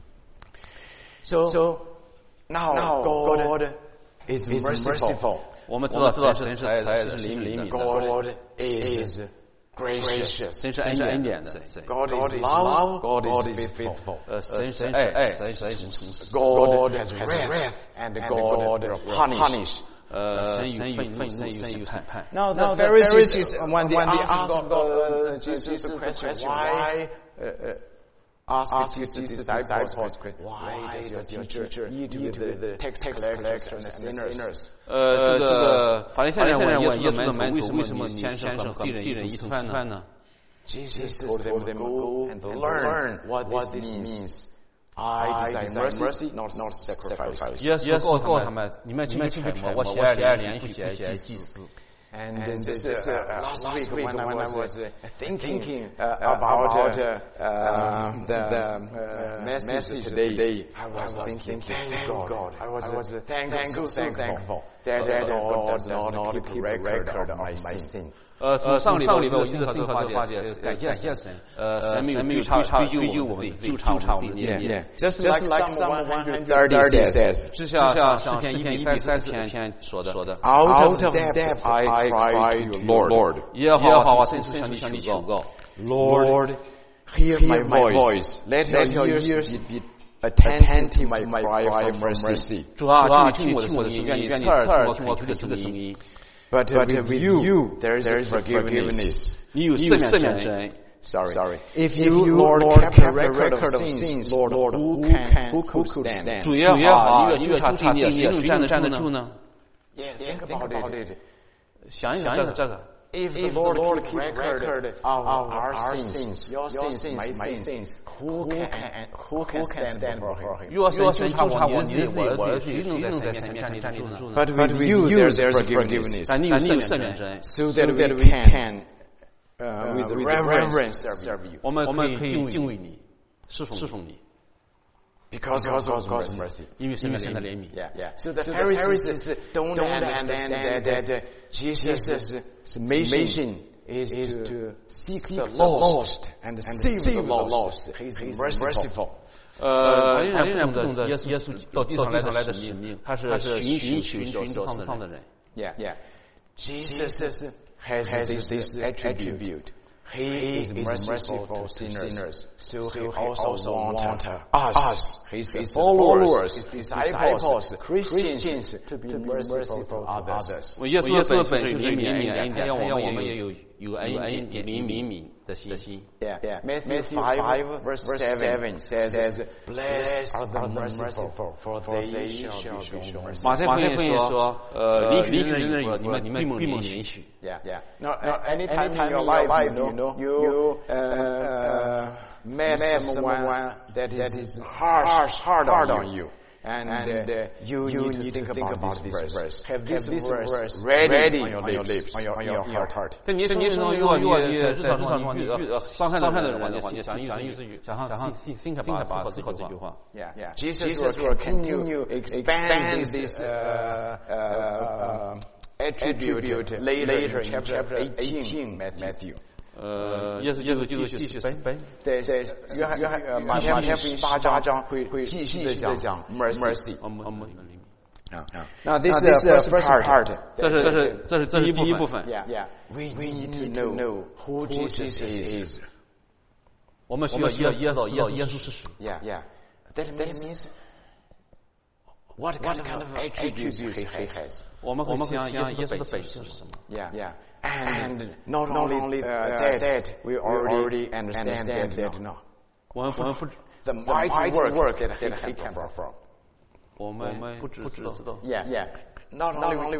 对。So now God is merciful. 我们知道神是怜悯的 God is gracious. 神是恩典的 God is love. God is faithful. 神是爱，神是诚实。 God has wrath and God punish. 神与愤怒，神与审判。 Now the Pharisees, when they asked Jesus the question, why ask his disciples, why does your teacher eat with the tax collectors and sinners? 这个法利赛人问耶稣的门徒，为什么你先生和罪人一同吃饭呢 Jesus told them, go and learn what this means. I desire mercy, not sacrifice. 耶稣告诉他们，你们去揣摩，我喜爱怜悯，不喜爱祭司。 And this is last week when I was thinking about the message today, I was thinking, thank God. I was thankful that God does not keep record of my sin. 上个礼拜我一直和这个话题感谢神，神没有追究我们，纠察我们的孽面。 Just like Psalm 130 says, 就像诗篇130篇说的 Out of depth I cry to Lord. 耶和华，我深处向你求告 Lord, hear my voice. Let your ears be attentive to my cry for mercy. 主啊，听我的声音，愿你侧耳听我恳求的声音。 But with you, there is forgiveness. 你有赦免之恩。 Sorry. If you, Lord, kept a record of sins, Lord, who could stand? 主耶和华，你查罪孽，谁能站得住呢？ Think about it. 想一想这个。 If the Lord keep record of our sins, your sins, my sins, who can stand before Him? 若是神查我你的罪，我的罪，谁能在神面前站得住呢 But with you, there is forgiveness. 但你有赦免之恩， So that we can, with reverence, serve you. 我们可以敬畏你，侍奉你。 Because of God's mercy. 因为神的怜悯。 Yeah. So the Pharisees don't understand that Jesus' mission is to seek the lost and save the lost. He is merciful. 法利赛人不懂得耶稣到地上来的使命，他是寻找丧的人。 Yeah. Jesus has this attribute. He is merciful to sinners, so He also wants us, His followers, His disciples, Christians, to be merciful to others. 耶稣本是怜悯恩典，要我们也有恩典怜悯的心。 Yeah. Matthew 5 verse 7 says, "Blessed are the merciful, for they shall be shown mercy." 马太福音说，允许你们闭门允许。 Yeah. Now, anytime in your life, you met someone that is hard on you. And you need to think about this verse. Have this verse ready on your lips, on your heart. 在你生命中遇日常中遇伤害的人，你想think about 思考这句话。 Yeah. Jesus will continue expand this attribute later in chapter 18, Matthew. 耶稣基督继续在约翰马太福音8章会继续的讲 mercy。 Now this is the first part. 这是第一部分。 Yeah. We need to know who Jesus is. 我们需要耶稣是谁。 Yeah. That means what kind of attributes he has. 我们想耶稣的本性是什么 Yeah. And not only that, we already understand that now. 我们不 the mighty work that he can perform. 我们不知道。 Yeah. Not only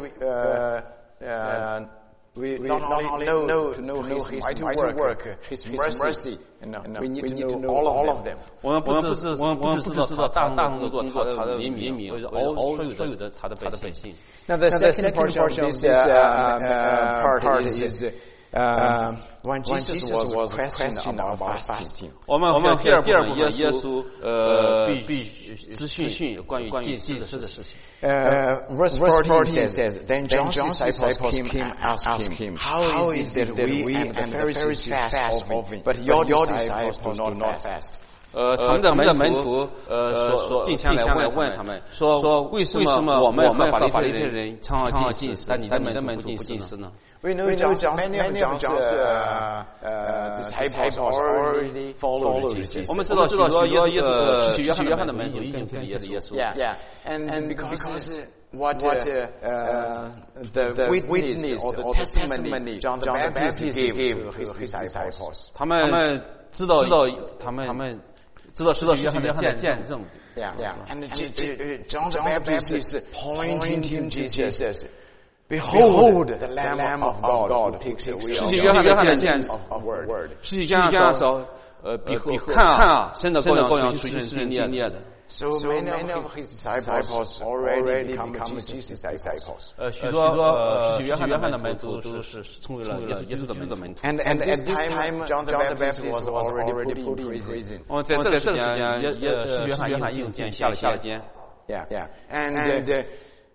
we not only know his mighty work, his mercy. We need to know all of them. 我们不知道大能的做他的怜悯，所有的他的本性。 Now the second portion of this part is when Jesus was questioned about fasting. 我们第二部分耶稣必资讯关于禁食的事情。 Verse 14 says, Then John's disciples came and asked him, How is it that we and the Pharisees fast often, but your disciples do not fast? 他们的门徒说进前来问他们说为什么我们和法利赛人常常禁食，但你的门徒不禁食呢？ We know many of John's disciples already followed Jesus. 我们知道许多耶稣约翰的门徒已经跟随耶稣。 Yeah, and because what the witness or the testimony John the Baptist gave to his disciples. 他们知道是约翰的见证。 Yeah, and John the Baptist is pointing to Jesus. Behold the Lamb of God who takes away of word. 实际上说，比看啊，神的羔羊出于圣殿的。 So many of his disciples already become Jesus' disciples. 许多约翰的门徒都是成为了耶稣的门徒。 And at this time, John the Baptist was already put in prison. 在这个时间，约翰已经下了监。 Yeah, and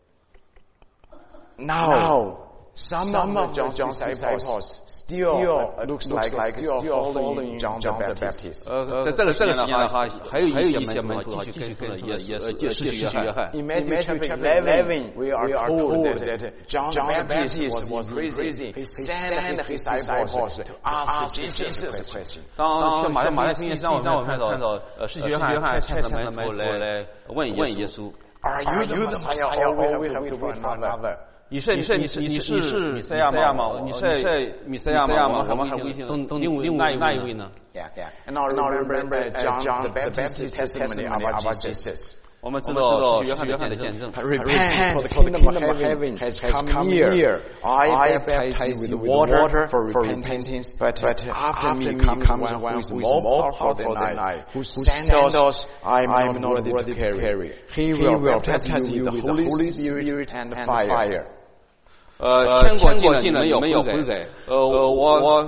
now some of John's disciples still looks like still following John the Baptist. 在这个时间的话，还有一些门徒继续跟随约翰。 In Matthew chapter 11, we are told that John the Baptist was in prison. He sent his disciples to ask Jesus a question. 当马太福音上我们看到是约翰派他门徒来问耶稣 ：Are you the Messiah, or we have to wait for another? 你是弥赛亚吗？你是弥赛亚吗？我们还会等另外一位呢 Yeah. And now remember John the Baptist's testimony about Jesus. 我们知道约翰的见证。 Repent, for the kingdom of heaven has come near. I baptize with water for repentance, but after me comes one who is more powerful than I, whose sandals I am not worthy to carry. He will baptize you with the Holy Spirit and fire. 天国进了没有悔改？我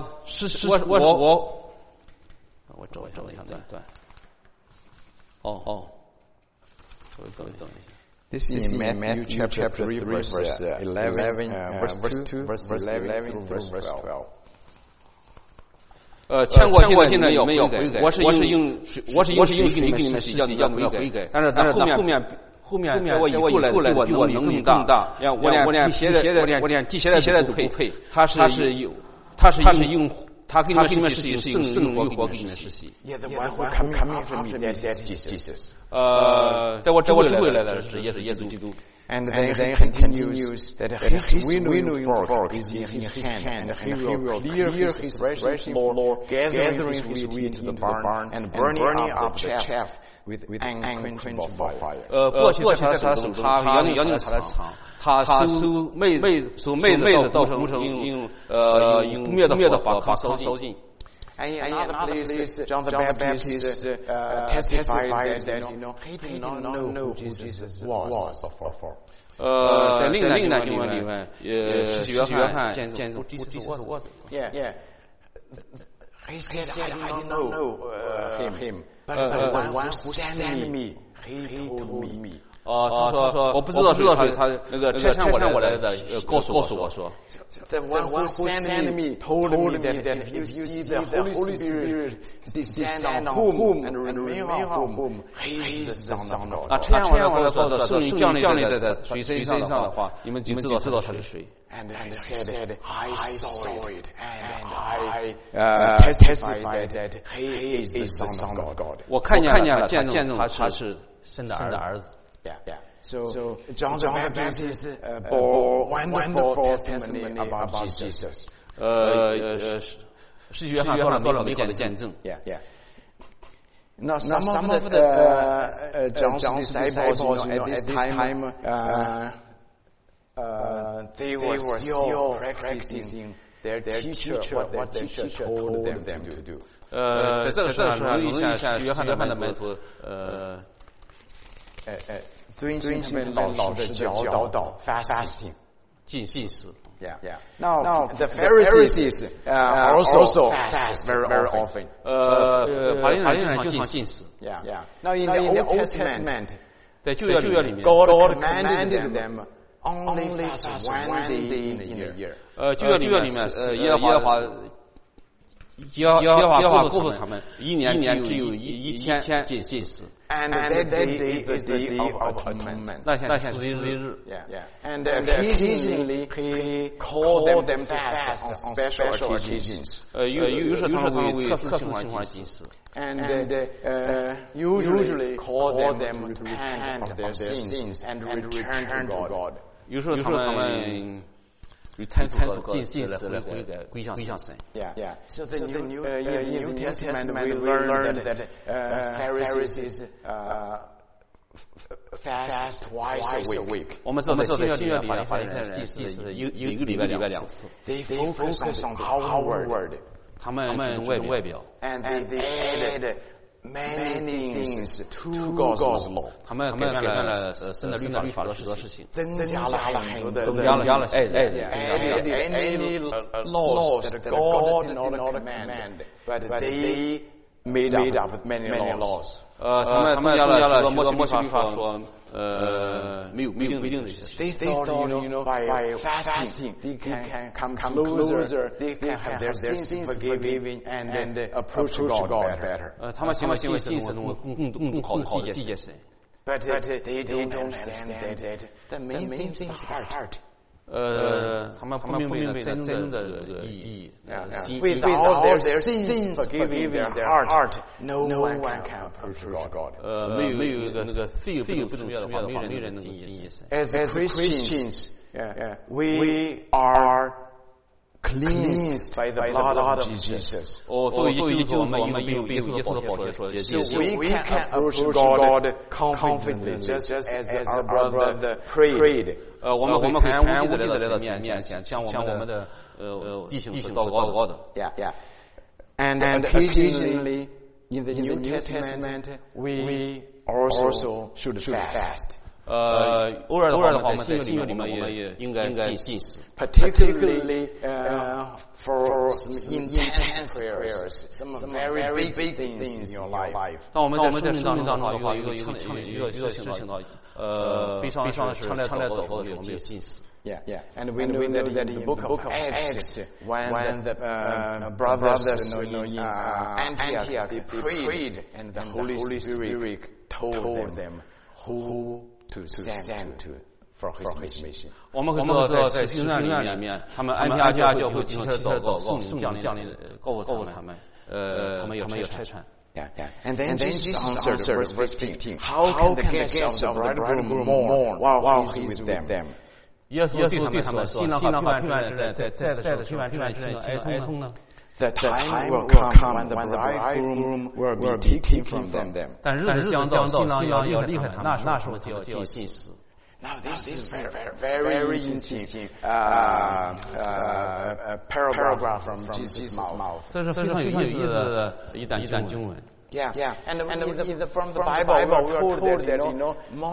找一下对。 This is in Matthew chapter 3, verse 11, verse 2, verse 11 through verse 12. 天国进了有没有悔改？我是用水给你们洗，叫你要悔改。但是后面我以后来对我能力更大，我连系鞋带都不配。他用他给你们实习是用圣灵活给你们实习。 The one who come after me, that's Jesus. 在我之后来的是耶稣基督。 And then he continues that his winnowing fork is in his hand, and he will clear his threshing floor, gathering his wheat into the barn, and burning up the chaff with unquenchable fire. 过去他的手中，他摇拧他的场，他收麦子到工程用不灭的火把烧尽。 And in another place, John the Baptist testified that he did not know who Jesus was before. 在另一段经文里面，是约翰见证我。 Yeah. He said, I didn't know him, but the one who sent me, he told me. 他说我不知道他那个差遣我来的告诉我说 The one who sent me told me that if you see the Holy Spirit descend on whom and remain on whom, he is the Son of God. 差遣我来说的圣灵降临在谁身上的话，你们知道他是谁。 And he said, I saw it, and I testified that he is the Son of God. 我看见了，见证他是神的儿子。 Yeah. So John the Baptist bore wonderful testimony about Jesus. 是约翰做了美好的见证。 Yeah. Now some of the John's disciples, at this time, they were still practicing their teacher what their teacher told them to do. 在这个时候留意一下约翰的门徒遵循老师的教导 fasting 禁食 Yeah. Now the Pharisees also fast very often. 法利赛人经常禁食 Yeah. Now in the Old Testament, 在旧约里面 God commanded them only fast one day in a year. 旧约里面耶和华耶和华告诉他们，一年只有一天禁食。 And that day is the day of atonement. 那天是赎罪日。 Yeah. And occasionally he called them fast on special occasions. 有时他们为特殊情况禁食。 And usually call them to repent of their sins and return to God. 有时他们return to God 禁食来归向神。 Yeah. So in the New Testament we learned that Pharisees fast twice a week. 我们在新约里面发现禁食一个礼拜2次。 They focus on outward. 他们用外表。 And they add many things to God's law. 他们干了神的律法的许多事情， 增加了很多的any laws that God did not command, but they made up many laws. 他们增加了许多摩西律法说没有规定的一些事。 They thought, by fasting, they can come closer, they can have their sins forgiven and approach God better. 他们信神中更好的理解神。 But they don't understand that the main thing is the heart. 他们不明白真正的意义。 Without their sins forgiven in their heart, no one can approach God. 没有一个那个罪不重要的话，没人能进神。 As Christians, we are cleansed by the blood of Jesus. 作为基督徒，我们有耶稣的宝血所洁净。 So we can approach God confidently, just as our brother prayed. 我们可以坦然无惧地来到神面前，向我们的弟兄祷告的。 Yeah. And occasionally in the New Testament, we also should fast. 偶尔的话，我们在新约里面也应该禁食。 Particularly for intense prayers, some very big things in your life. 当我们在生命当中遇到一个事情到悲伤的时候，常来祷告的时候，我们也禁食。 Yeah. And we know that in the book of Acts, when the brothers in Antioch, they prayed, and the Holy Spirit told them who to send to for his mission. 我们会知道在新约里面，他们安提阿教会经常祷告，圣灵降临告诉他们，他们有差传。 Yeah. And then Jesus answered, verse 15, how can the guests of the bridegroom mourn while he is with them? 耶稣对他们说：“新郎和新郎在的新郎哀痛呢？” The time will come when the bridegroom will be taken from them. 但日子将到，新郎要离开他们，那时候就要禁食。 Now this is very interesting paragraph from Jesus' mouth. 这是非常有意思的一段经文。 Yeah. And from the Bible, we are told that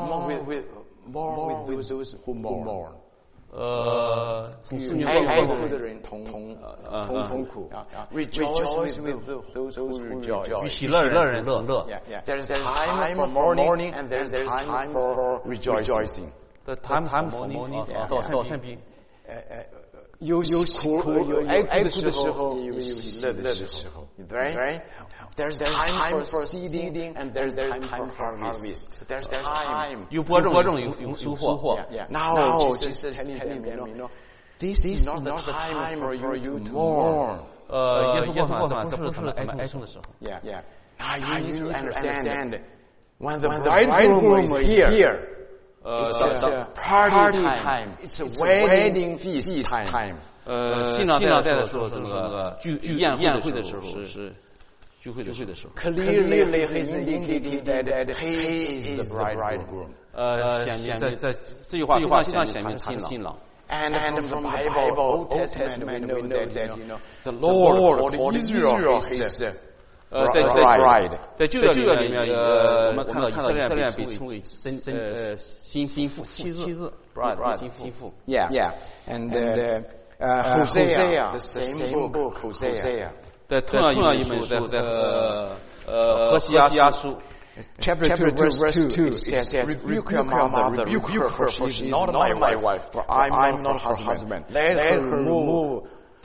mourn with those who mourn. 从圣经中爱哭的人同苦。Rejoice with those who rejoice. 喜乐人乐。 There is time for mourning and there is time for rejoicing. The time for mourning 早晨比有爱哭的时候，有喜乐的时候。Right? There's time for seeding and there's time for harvest. There's time. 有播种有收获。 Now Jesus telling me, this is not the time for you to mourn. 耶稣告诉他们，这不是他们哀痛的时候。 Yeah. Now you need to understand when the bridegroom is here. It's a party time. It's a wedding feast time. 新郎在的时候是那个宴会的时候，是聚会的时候。 Clearly, he's indicating that he is the bridegroom. 显明在这句话上显明他是新郎。 And from the Bible, Old Testament, we know that the Lord called Israel his bride. 在旧约里面，我们看到以色列被称为新妇妻子 bride 新妇。 Yeah. And Hosea, the same book, Hosea. 在同样一本书，在何西阿书 Chapter 2, verse 2 says, rebuke your mother, rebuke her, for she is not my wife, for I'm not her husband. Let her remove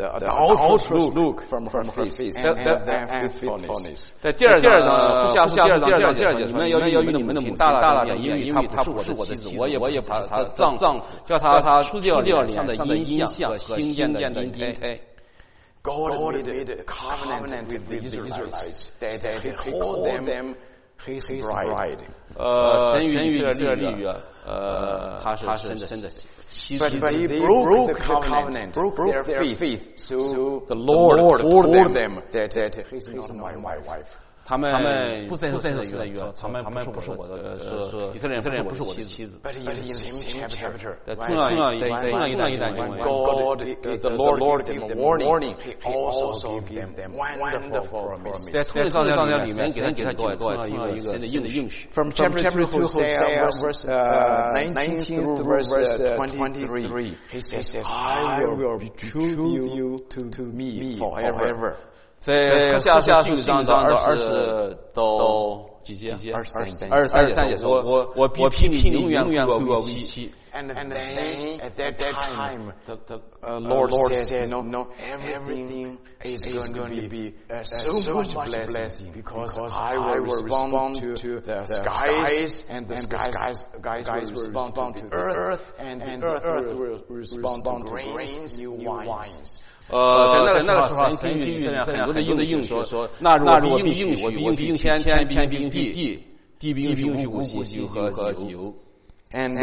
outward look from her face and faithfulness. 在第二章，不下第二章节说，要与你们的母亲大的因为她不是我的妻子，我也把她叫她除掉脸上的阴相和心间的阴胎。 God made a covenant with the Israelites that he called them his bride. 神与以色列立约，他是神的妻子。 But he broke the covenant, broke their faith. So the Lord told them that he is not my wife. 他们不再是的约，他们不是我的，以色列人不是我的妻子。 But in the same chapter, 同样一段经文 God, the Lord gave them warning. He also gave them wonderful promises. 在同一章节里面，给他同样一个神的应许。 From chapter 2 Hosea, verse 19 through verse 23, he says, I will betroth you to me forever. 在下书的章20到几节？23节说，我必你永远归我为妻。 And then at that time, the Lord said, no, everything is going to be so much blessing because I will respond to the skies, and the skies will respond to the earth, and the earth will respond to grains, new wines. 在那个时候，神给予很多的应许，说那如我必应许，我必应天，天必应地，地必应许五谷和油。 And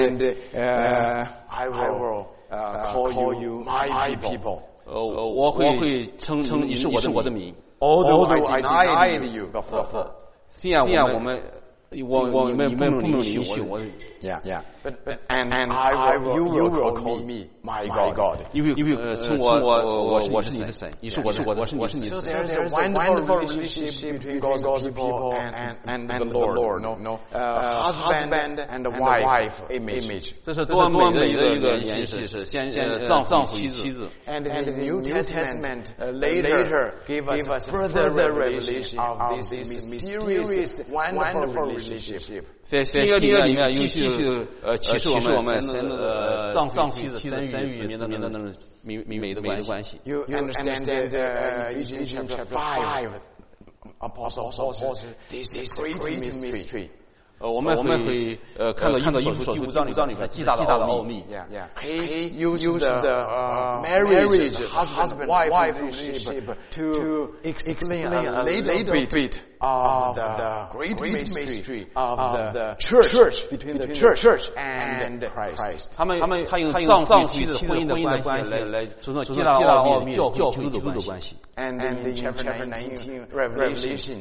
I will call you my people. 我会称你是我的民。 Although I denied you before. 虽然我们不能允许我。 Yeah. But you will call me my God. 因为称我是你的神，你是我是你的神。 So there's a wonderful relationship between God's people and the Lord. No, husband and wife image. 这是多美的一个联系，是先丈夫妻子。 And the New Testament later gave us further revelation of this mysterious, wonderful relationship. 在新约里面有继续启示我们神丈夫妻子神与民的美的关系。 You understand Ephesians chapter 5, Apostle Paul says this is a great mystery. 我们会看到以弗所第5章里面极大的奥秘。 He used the marriage, husband-wife relationship to explain a little bit of the great mystery of the church, between the church and Christ. 他用丈夫妻子婚姻的关系来说成极大奥秘教会基督的关系。 And in chapter 19, Revelation,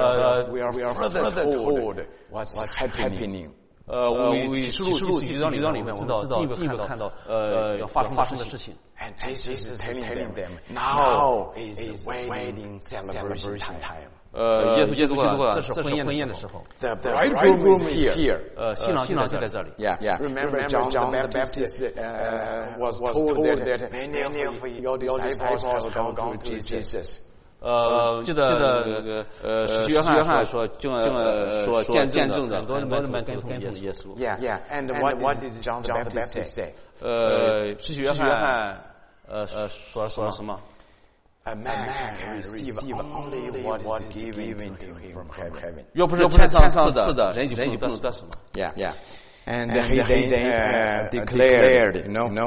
we are further told what's happening. 启示录第6章里面，我们进一步看到要发生的事情。 And Jesus is telling them, now is wedding celebration time. 耶稣说，这是婚宴的时候。 The bridegroom is here. 新郎就在这里。 Yeah. Remember John the Baptist was told that many of your disciples have gone to Jesus. 记得约翰说见证的很多人们跟从耶稣。 Yeah. And what did John the Baptist say? 约翰说什么 ？A man can receive only what is given to him from heaven. 若不是天上赐的，人就不能得什么。 Yeah. And he then declared,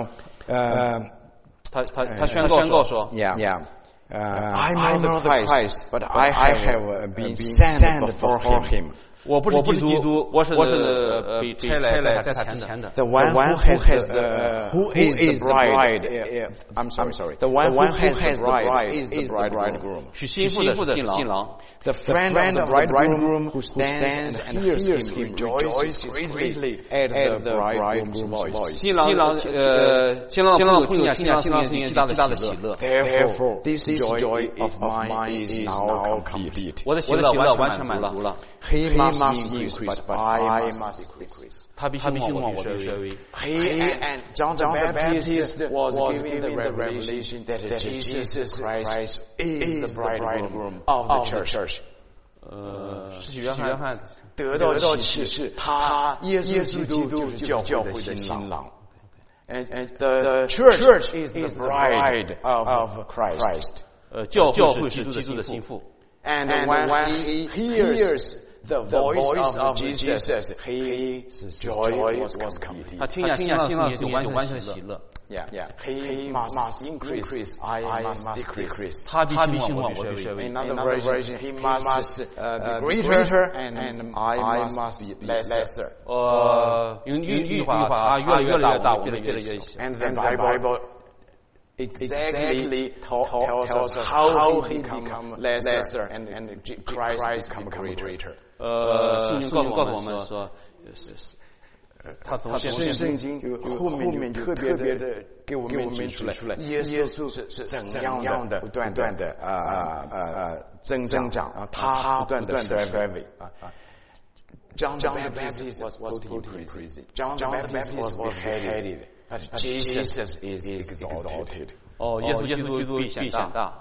他宣告说 ，Yeah. I'm not the Christ, but I have been sent before him. 我不是基督，我是被差来在他前的。 The one who is the bride. I'm sorry. The one who has the bride is the bridegroom. 娶新妇的新郎。 The friend of the bridegroom who stands and hears him rejoices greatly at the bridegroom's voice. 新郎的朋友听见新郎声音，极大的喜乐。 Therefore, this joy of mine is now complete. 我的喜乐完全满足了。 He must increase, but I must decrease. 他必须往我这学为。 He and John the Baptist was given the revelation that Jesus Christ is the bridegroom of the church. 是约翰得到启示，他耶稣基督就是教会的新郎。 And the church is the bride of Christ. 教会是基督的心腹。 And when he hears the voice of Jesus, his joy was complete. 他听见信号就完全喜乐。 Yeah. He must increase. I must decrease. 他必兴旺，我必衰微。 In other version, he must be greater, and I must be lesser. 用一句话，他越来越大，我们越来越小。 And the Bible exactly tells us how he become lesser and Christ become greater. 圣经告诉我们说，他从圣经后面就特别的给我们指出来，耶稣是怎样的不断的增长啊，他不断的衰微啊。John the Baptist was put in prison. John the Baptist was beheaded, but Jesus is exalted. 耶稣基督必显大。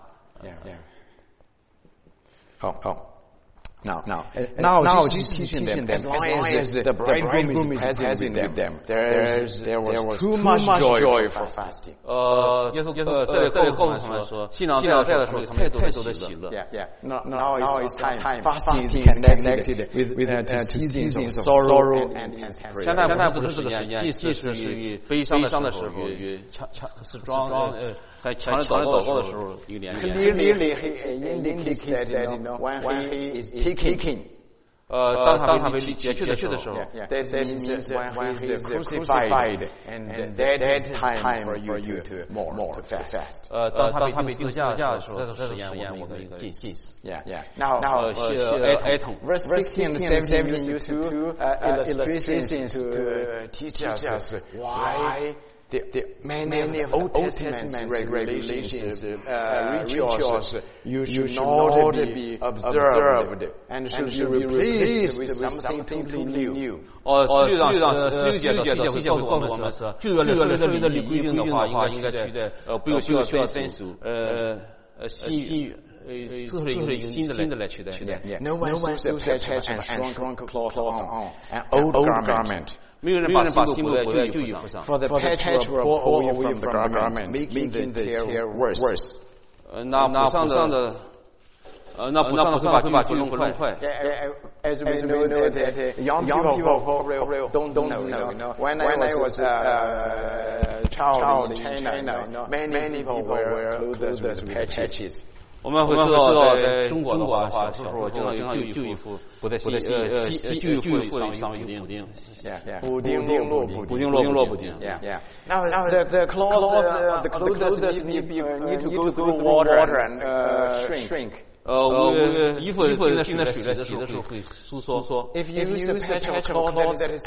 好。Now, Jesus teaching them as long as the bridegroom is present with them, there was too much joy for fasting. 耶稣这里告诉他们说，信仰在的时候，太多的喜乐。 Now it's time. Fasting is connected with seasons of sorrow and prayer. 现在不是这个时间，祭祀是与悲伤的时候，与还强烈祷告的时候一个连接。 Clearly, he indicates that when he is taking. 当他被解去的时候 that means when he is crucified, and that time for you to more to fast. 当他被定下的时候，这个时间我们禁食。 Now, verse 16 and 17 use two illustrations to teach us why the many Old Testament regulations, rituals, you should not be observed and should be replaced with something totally new. 十六节会告诉我们说，旧约里的规定的话，应该取代不用分属新的来取代。 No one sews a patch and shrunk cloth on an old garment. 没有人把新布在旧衣服上。 For the patch will pull away from the garment, making the tear worse. 那补上的会把旧衣服弄坏。 As we know that young people don't know. When I was a child in China, many people wear clothes with patches. 我们会知道，在中国的话，小时候经常有旧衣服不在旧衣服上有补丁。 Now the clothes need to go through water and shrink. 衣服进了水的时候会收缩。 If you use a patch of cloth that is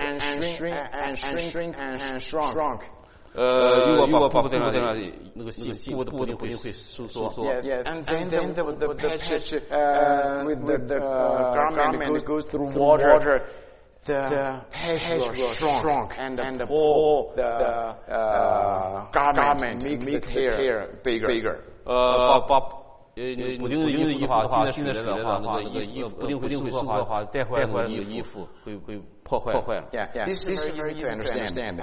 and shrunk. 如果把布在那里，那个布的布会收缩。 And then the patch with the garment goes through water. The patch will shrunk and pull the garment, make the tear bigger. 补丁的衣服的话，进了水的话，那个衣服补丁会收缩的话，带坏那个衣服会破坏了。 This is easy to understand.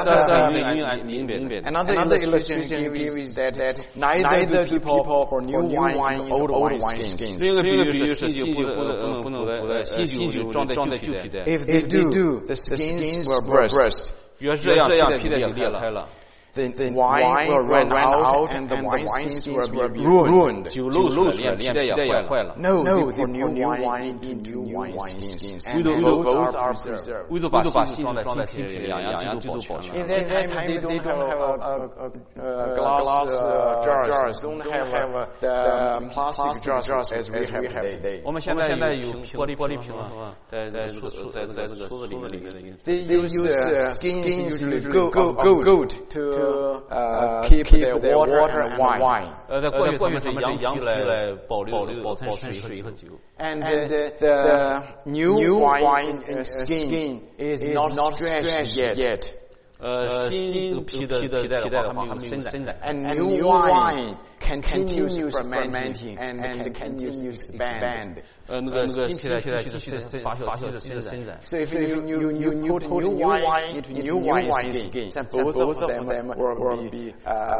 Another illustration gives that neither people for new wine old wine skins. 这个比喻是新酒不能新酒装在旧皮袋。 If they do, the skins will burst. 比如这样皮袋就裂了。 The wine will run out and the wine skins will be ruined. 酒漏水了，皮袋也坏了。 No, for new wine into new wine skins. And both are preserved. 唯独把新装在新皮里，两样都保全。 In that time, they don't have glass jars. Don't have the plastic jars as we have today. 我们现在有玻璃瓶了，在这个桌子里面。 They use skins usually goat to keep the water and wine. 在过去他们是羊皮来保存水和酒。 And the new wine skin is not stretched yet. 新皮的话还没有伸展。 And new wine continues fermenting and continues expand. 那个新皮来继续发酵的生长。 So if you put new wine into new wine skin, then both of them will be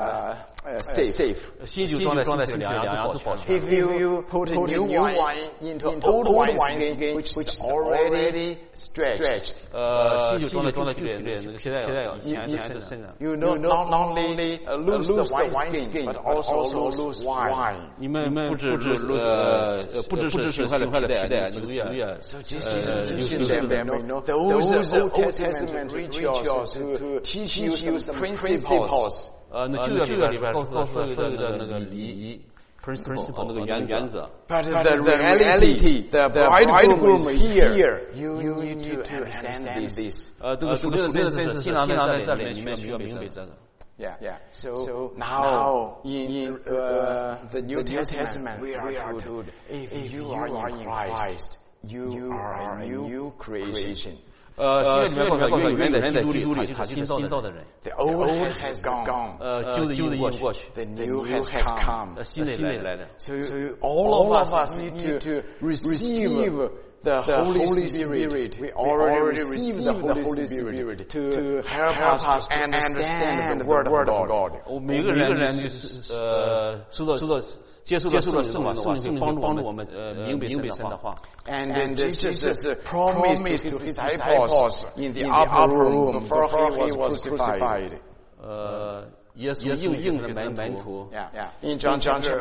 safe. 新酒装在两样都保存。 If you put new wine into old wine skin, which is already stretched, 新酒装在酒里，那个皮带要前生长。 you not only lose the wine skin, but also lose wine. 你们不只是损坏了皮带，你都要 So Jesus teaches them, those Old Testament rituals to teach you some principles. 那旧约里边告诉的那个礼仪 principle 那个原则。 But the reality, the bridegroom is here. You need to understand this. 这个属灵的真是新郎在这里，你们要明白这个。 Yeah. So now in the New Testament, we are told, if you are in Christ, you are a new creation. 新约里面告诉原在基督里，他是新造的人。 The old has gone. 旧的已经过去 The new has come. 新的来的。 So all of us need to receive the Holy Spirit. We already received the Holy Spirit to help us understand the Word of God. 每个人就是接受了圣灵，圣灵帮助我们明白神的话。 And Jesus promised to his disciples in the upper room before he was crucified. 耶稣应的门徒。 Yeah. In John chapter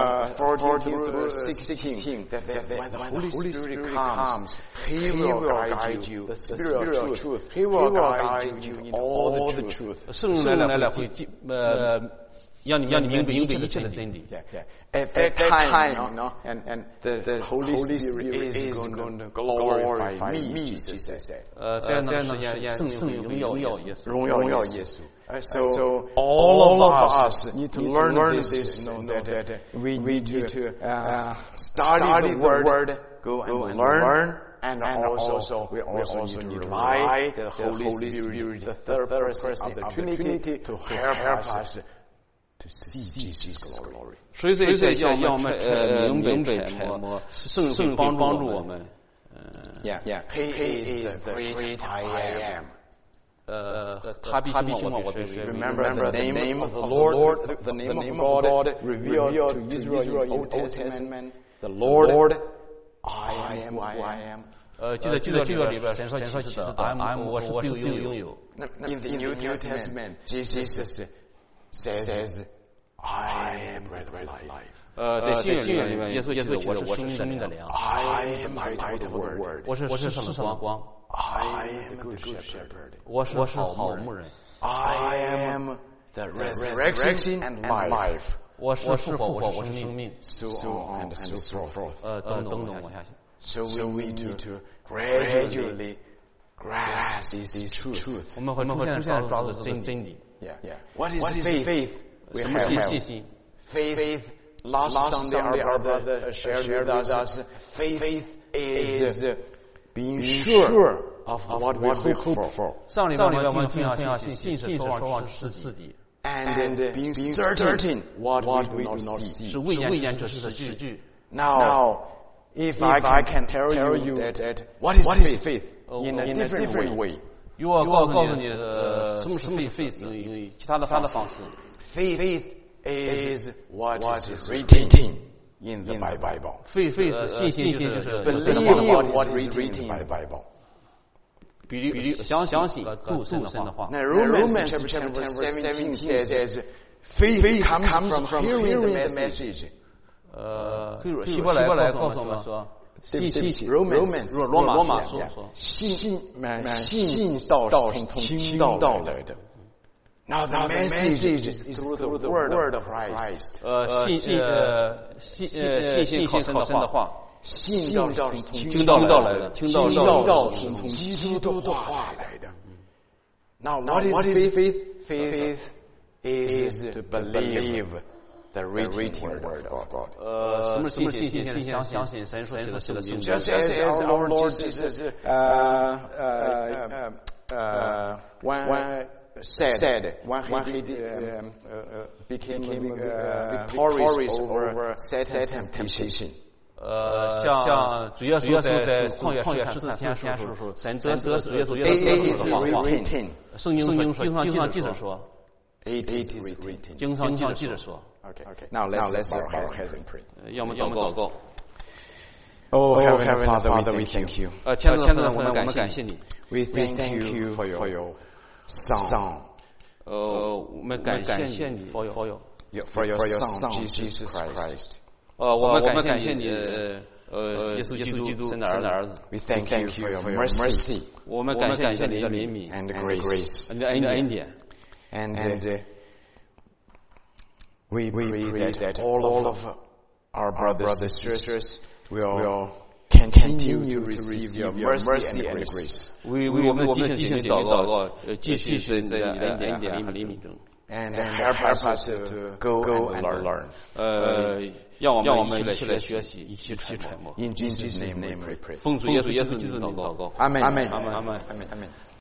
14 through 16, that when the Holy Spirit comes, He will guide you, the Spirit of truth. He will guide you in all the truth. 圣灵来了会让你明白一切的真理。 At that time, and the Holy Spirit is going to glorify me, Jesus said. 在那时间，圣灵荣耀耶稣。 荣耀耶稣。 So all of us need to learn this, that we need to study the Word, go and learn, and also we also need to rely the Holy Spirit, the third person of the Trinity, to help us to see Jesus' glory. 所以这些要我们明白揣摩，圣灵帮助我们。 Yeah. He is the great I am. 他必定我必须 Remember the name of the Lord, the name of God revealed to Israel in Old Testament. The Lord, I am who I am. 就在这个里边，神说其实的 I'm 我是必有拥有。 In the New Testament, Jesus says, I am bread of life. 在新约里面，耶稣我是生命的粮。 I am the light of the world. 我是世上的光。 I am the good shepherd. 我是好牧人。 I am the resurrection and life. 我是复活，我是生命。 So on and so forth. 等往下去。 So we need to gradually grasp this truth. 我们会逐渐抓住真理。 Yeah. What is faith? 什么是信心？ Faith. Last Sunday, our brother shared with us. Faith is being sure of what we hope for. 上礼拜我们分享信是说望之事， and being certain what we do not see. 是未见之事的实据。 Now, if I can tell you that what is faith in a different way. 如果告诉你什么是 faith， 用其他的方式。 Faith is what is written in the Bible. Faith 信心就是 believe what is written in the Bible. 比如相信读神的话。 Now Romans chapter 17 says, faith comes from hearing the message. 希伯来告诉我们说，Romans 罗马书说， 信道从听到来的。 Now the message is through the word of Christ. 信靠神的话， 信道从听到来的，听到从基督的话来的。Now what is faith? Faith is to believe the written word of God. 什么是信心？相信神所写的圣经。 Just as our Lord Jesus when said when he became victorious over Satan's temptation. 像主耶稣在旷野试探天时候，神得主耶稣的话，圣经经上记着说，经上记着说。 Okay. Now let's bow our heads and pray. 要么祷告。 Oh, Heavenly Father, we thank you. 天父的父，我们感谢你。 We thank you for your Son. 我们感谢你 for your Son, Jesus Christ. 我们感谢你，耶稣基督神的儿子。 We thank you for your mercy. 我们感谢你的怜悯 and grace. 你的恩典。 And we pray that all of our brothers and sisters will continue to receive your mercy and grace. 为我们的弟兄祷告，继续在你的恩典和怜悯中。 And help us to go and learn. 让我们一起来学习，一起揣摩。 In Jesus' name we pray. 奉主耶稣基督的名祷告。 阿门。 阿门。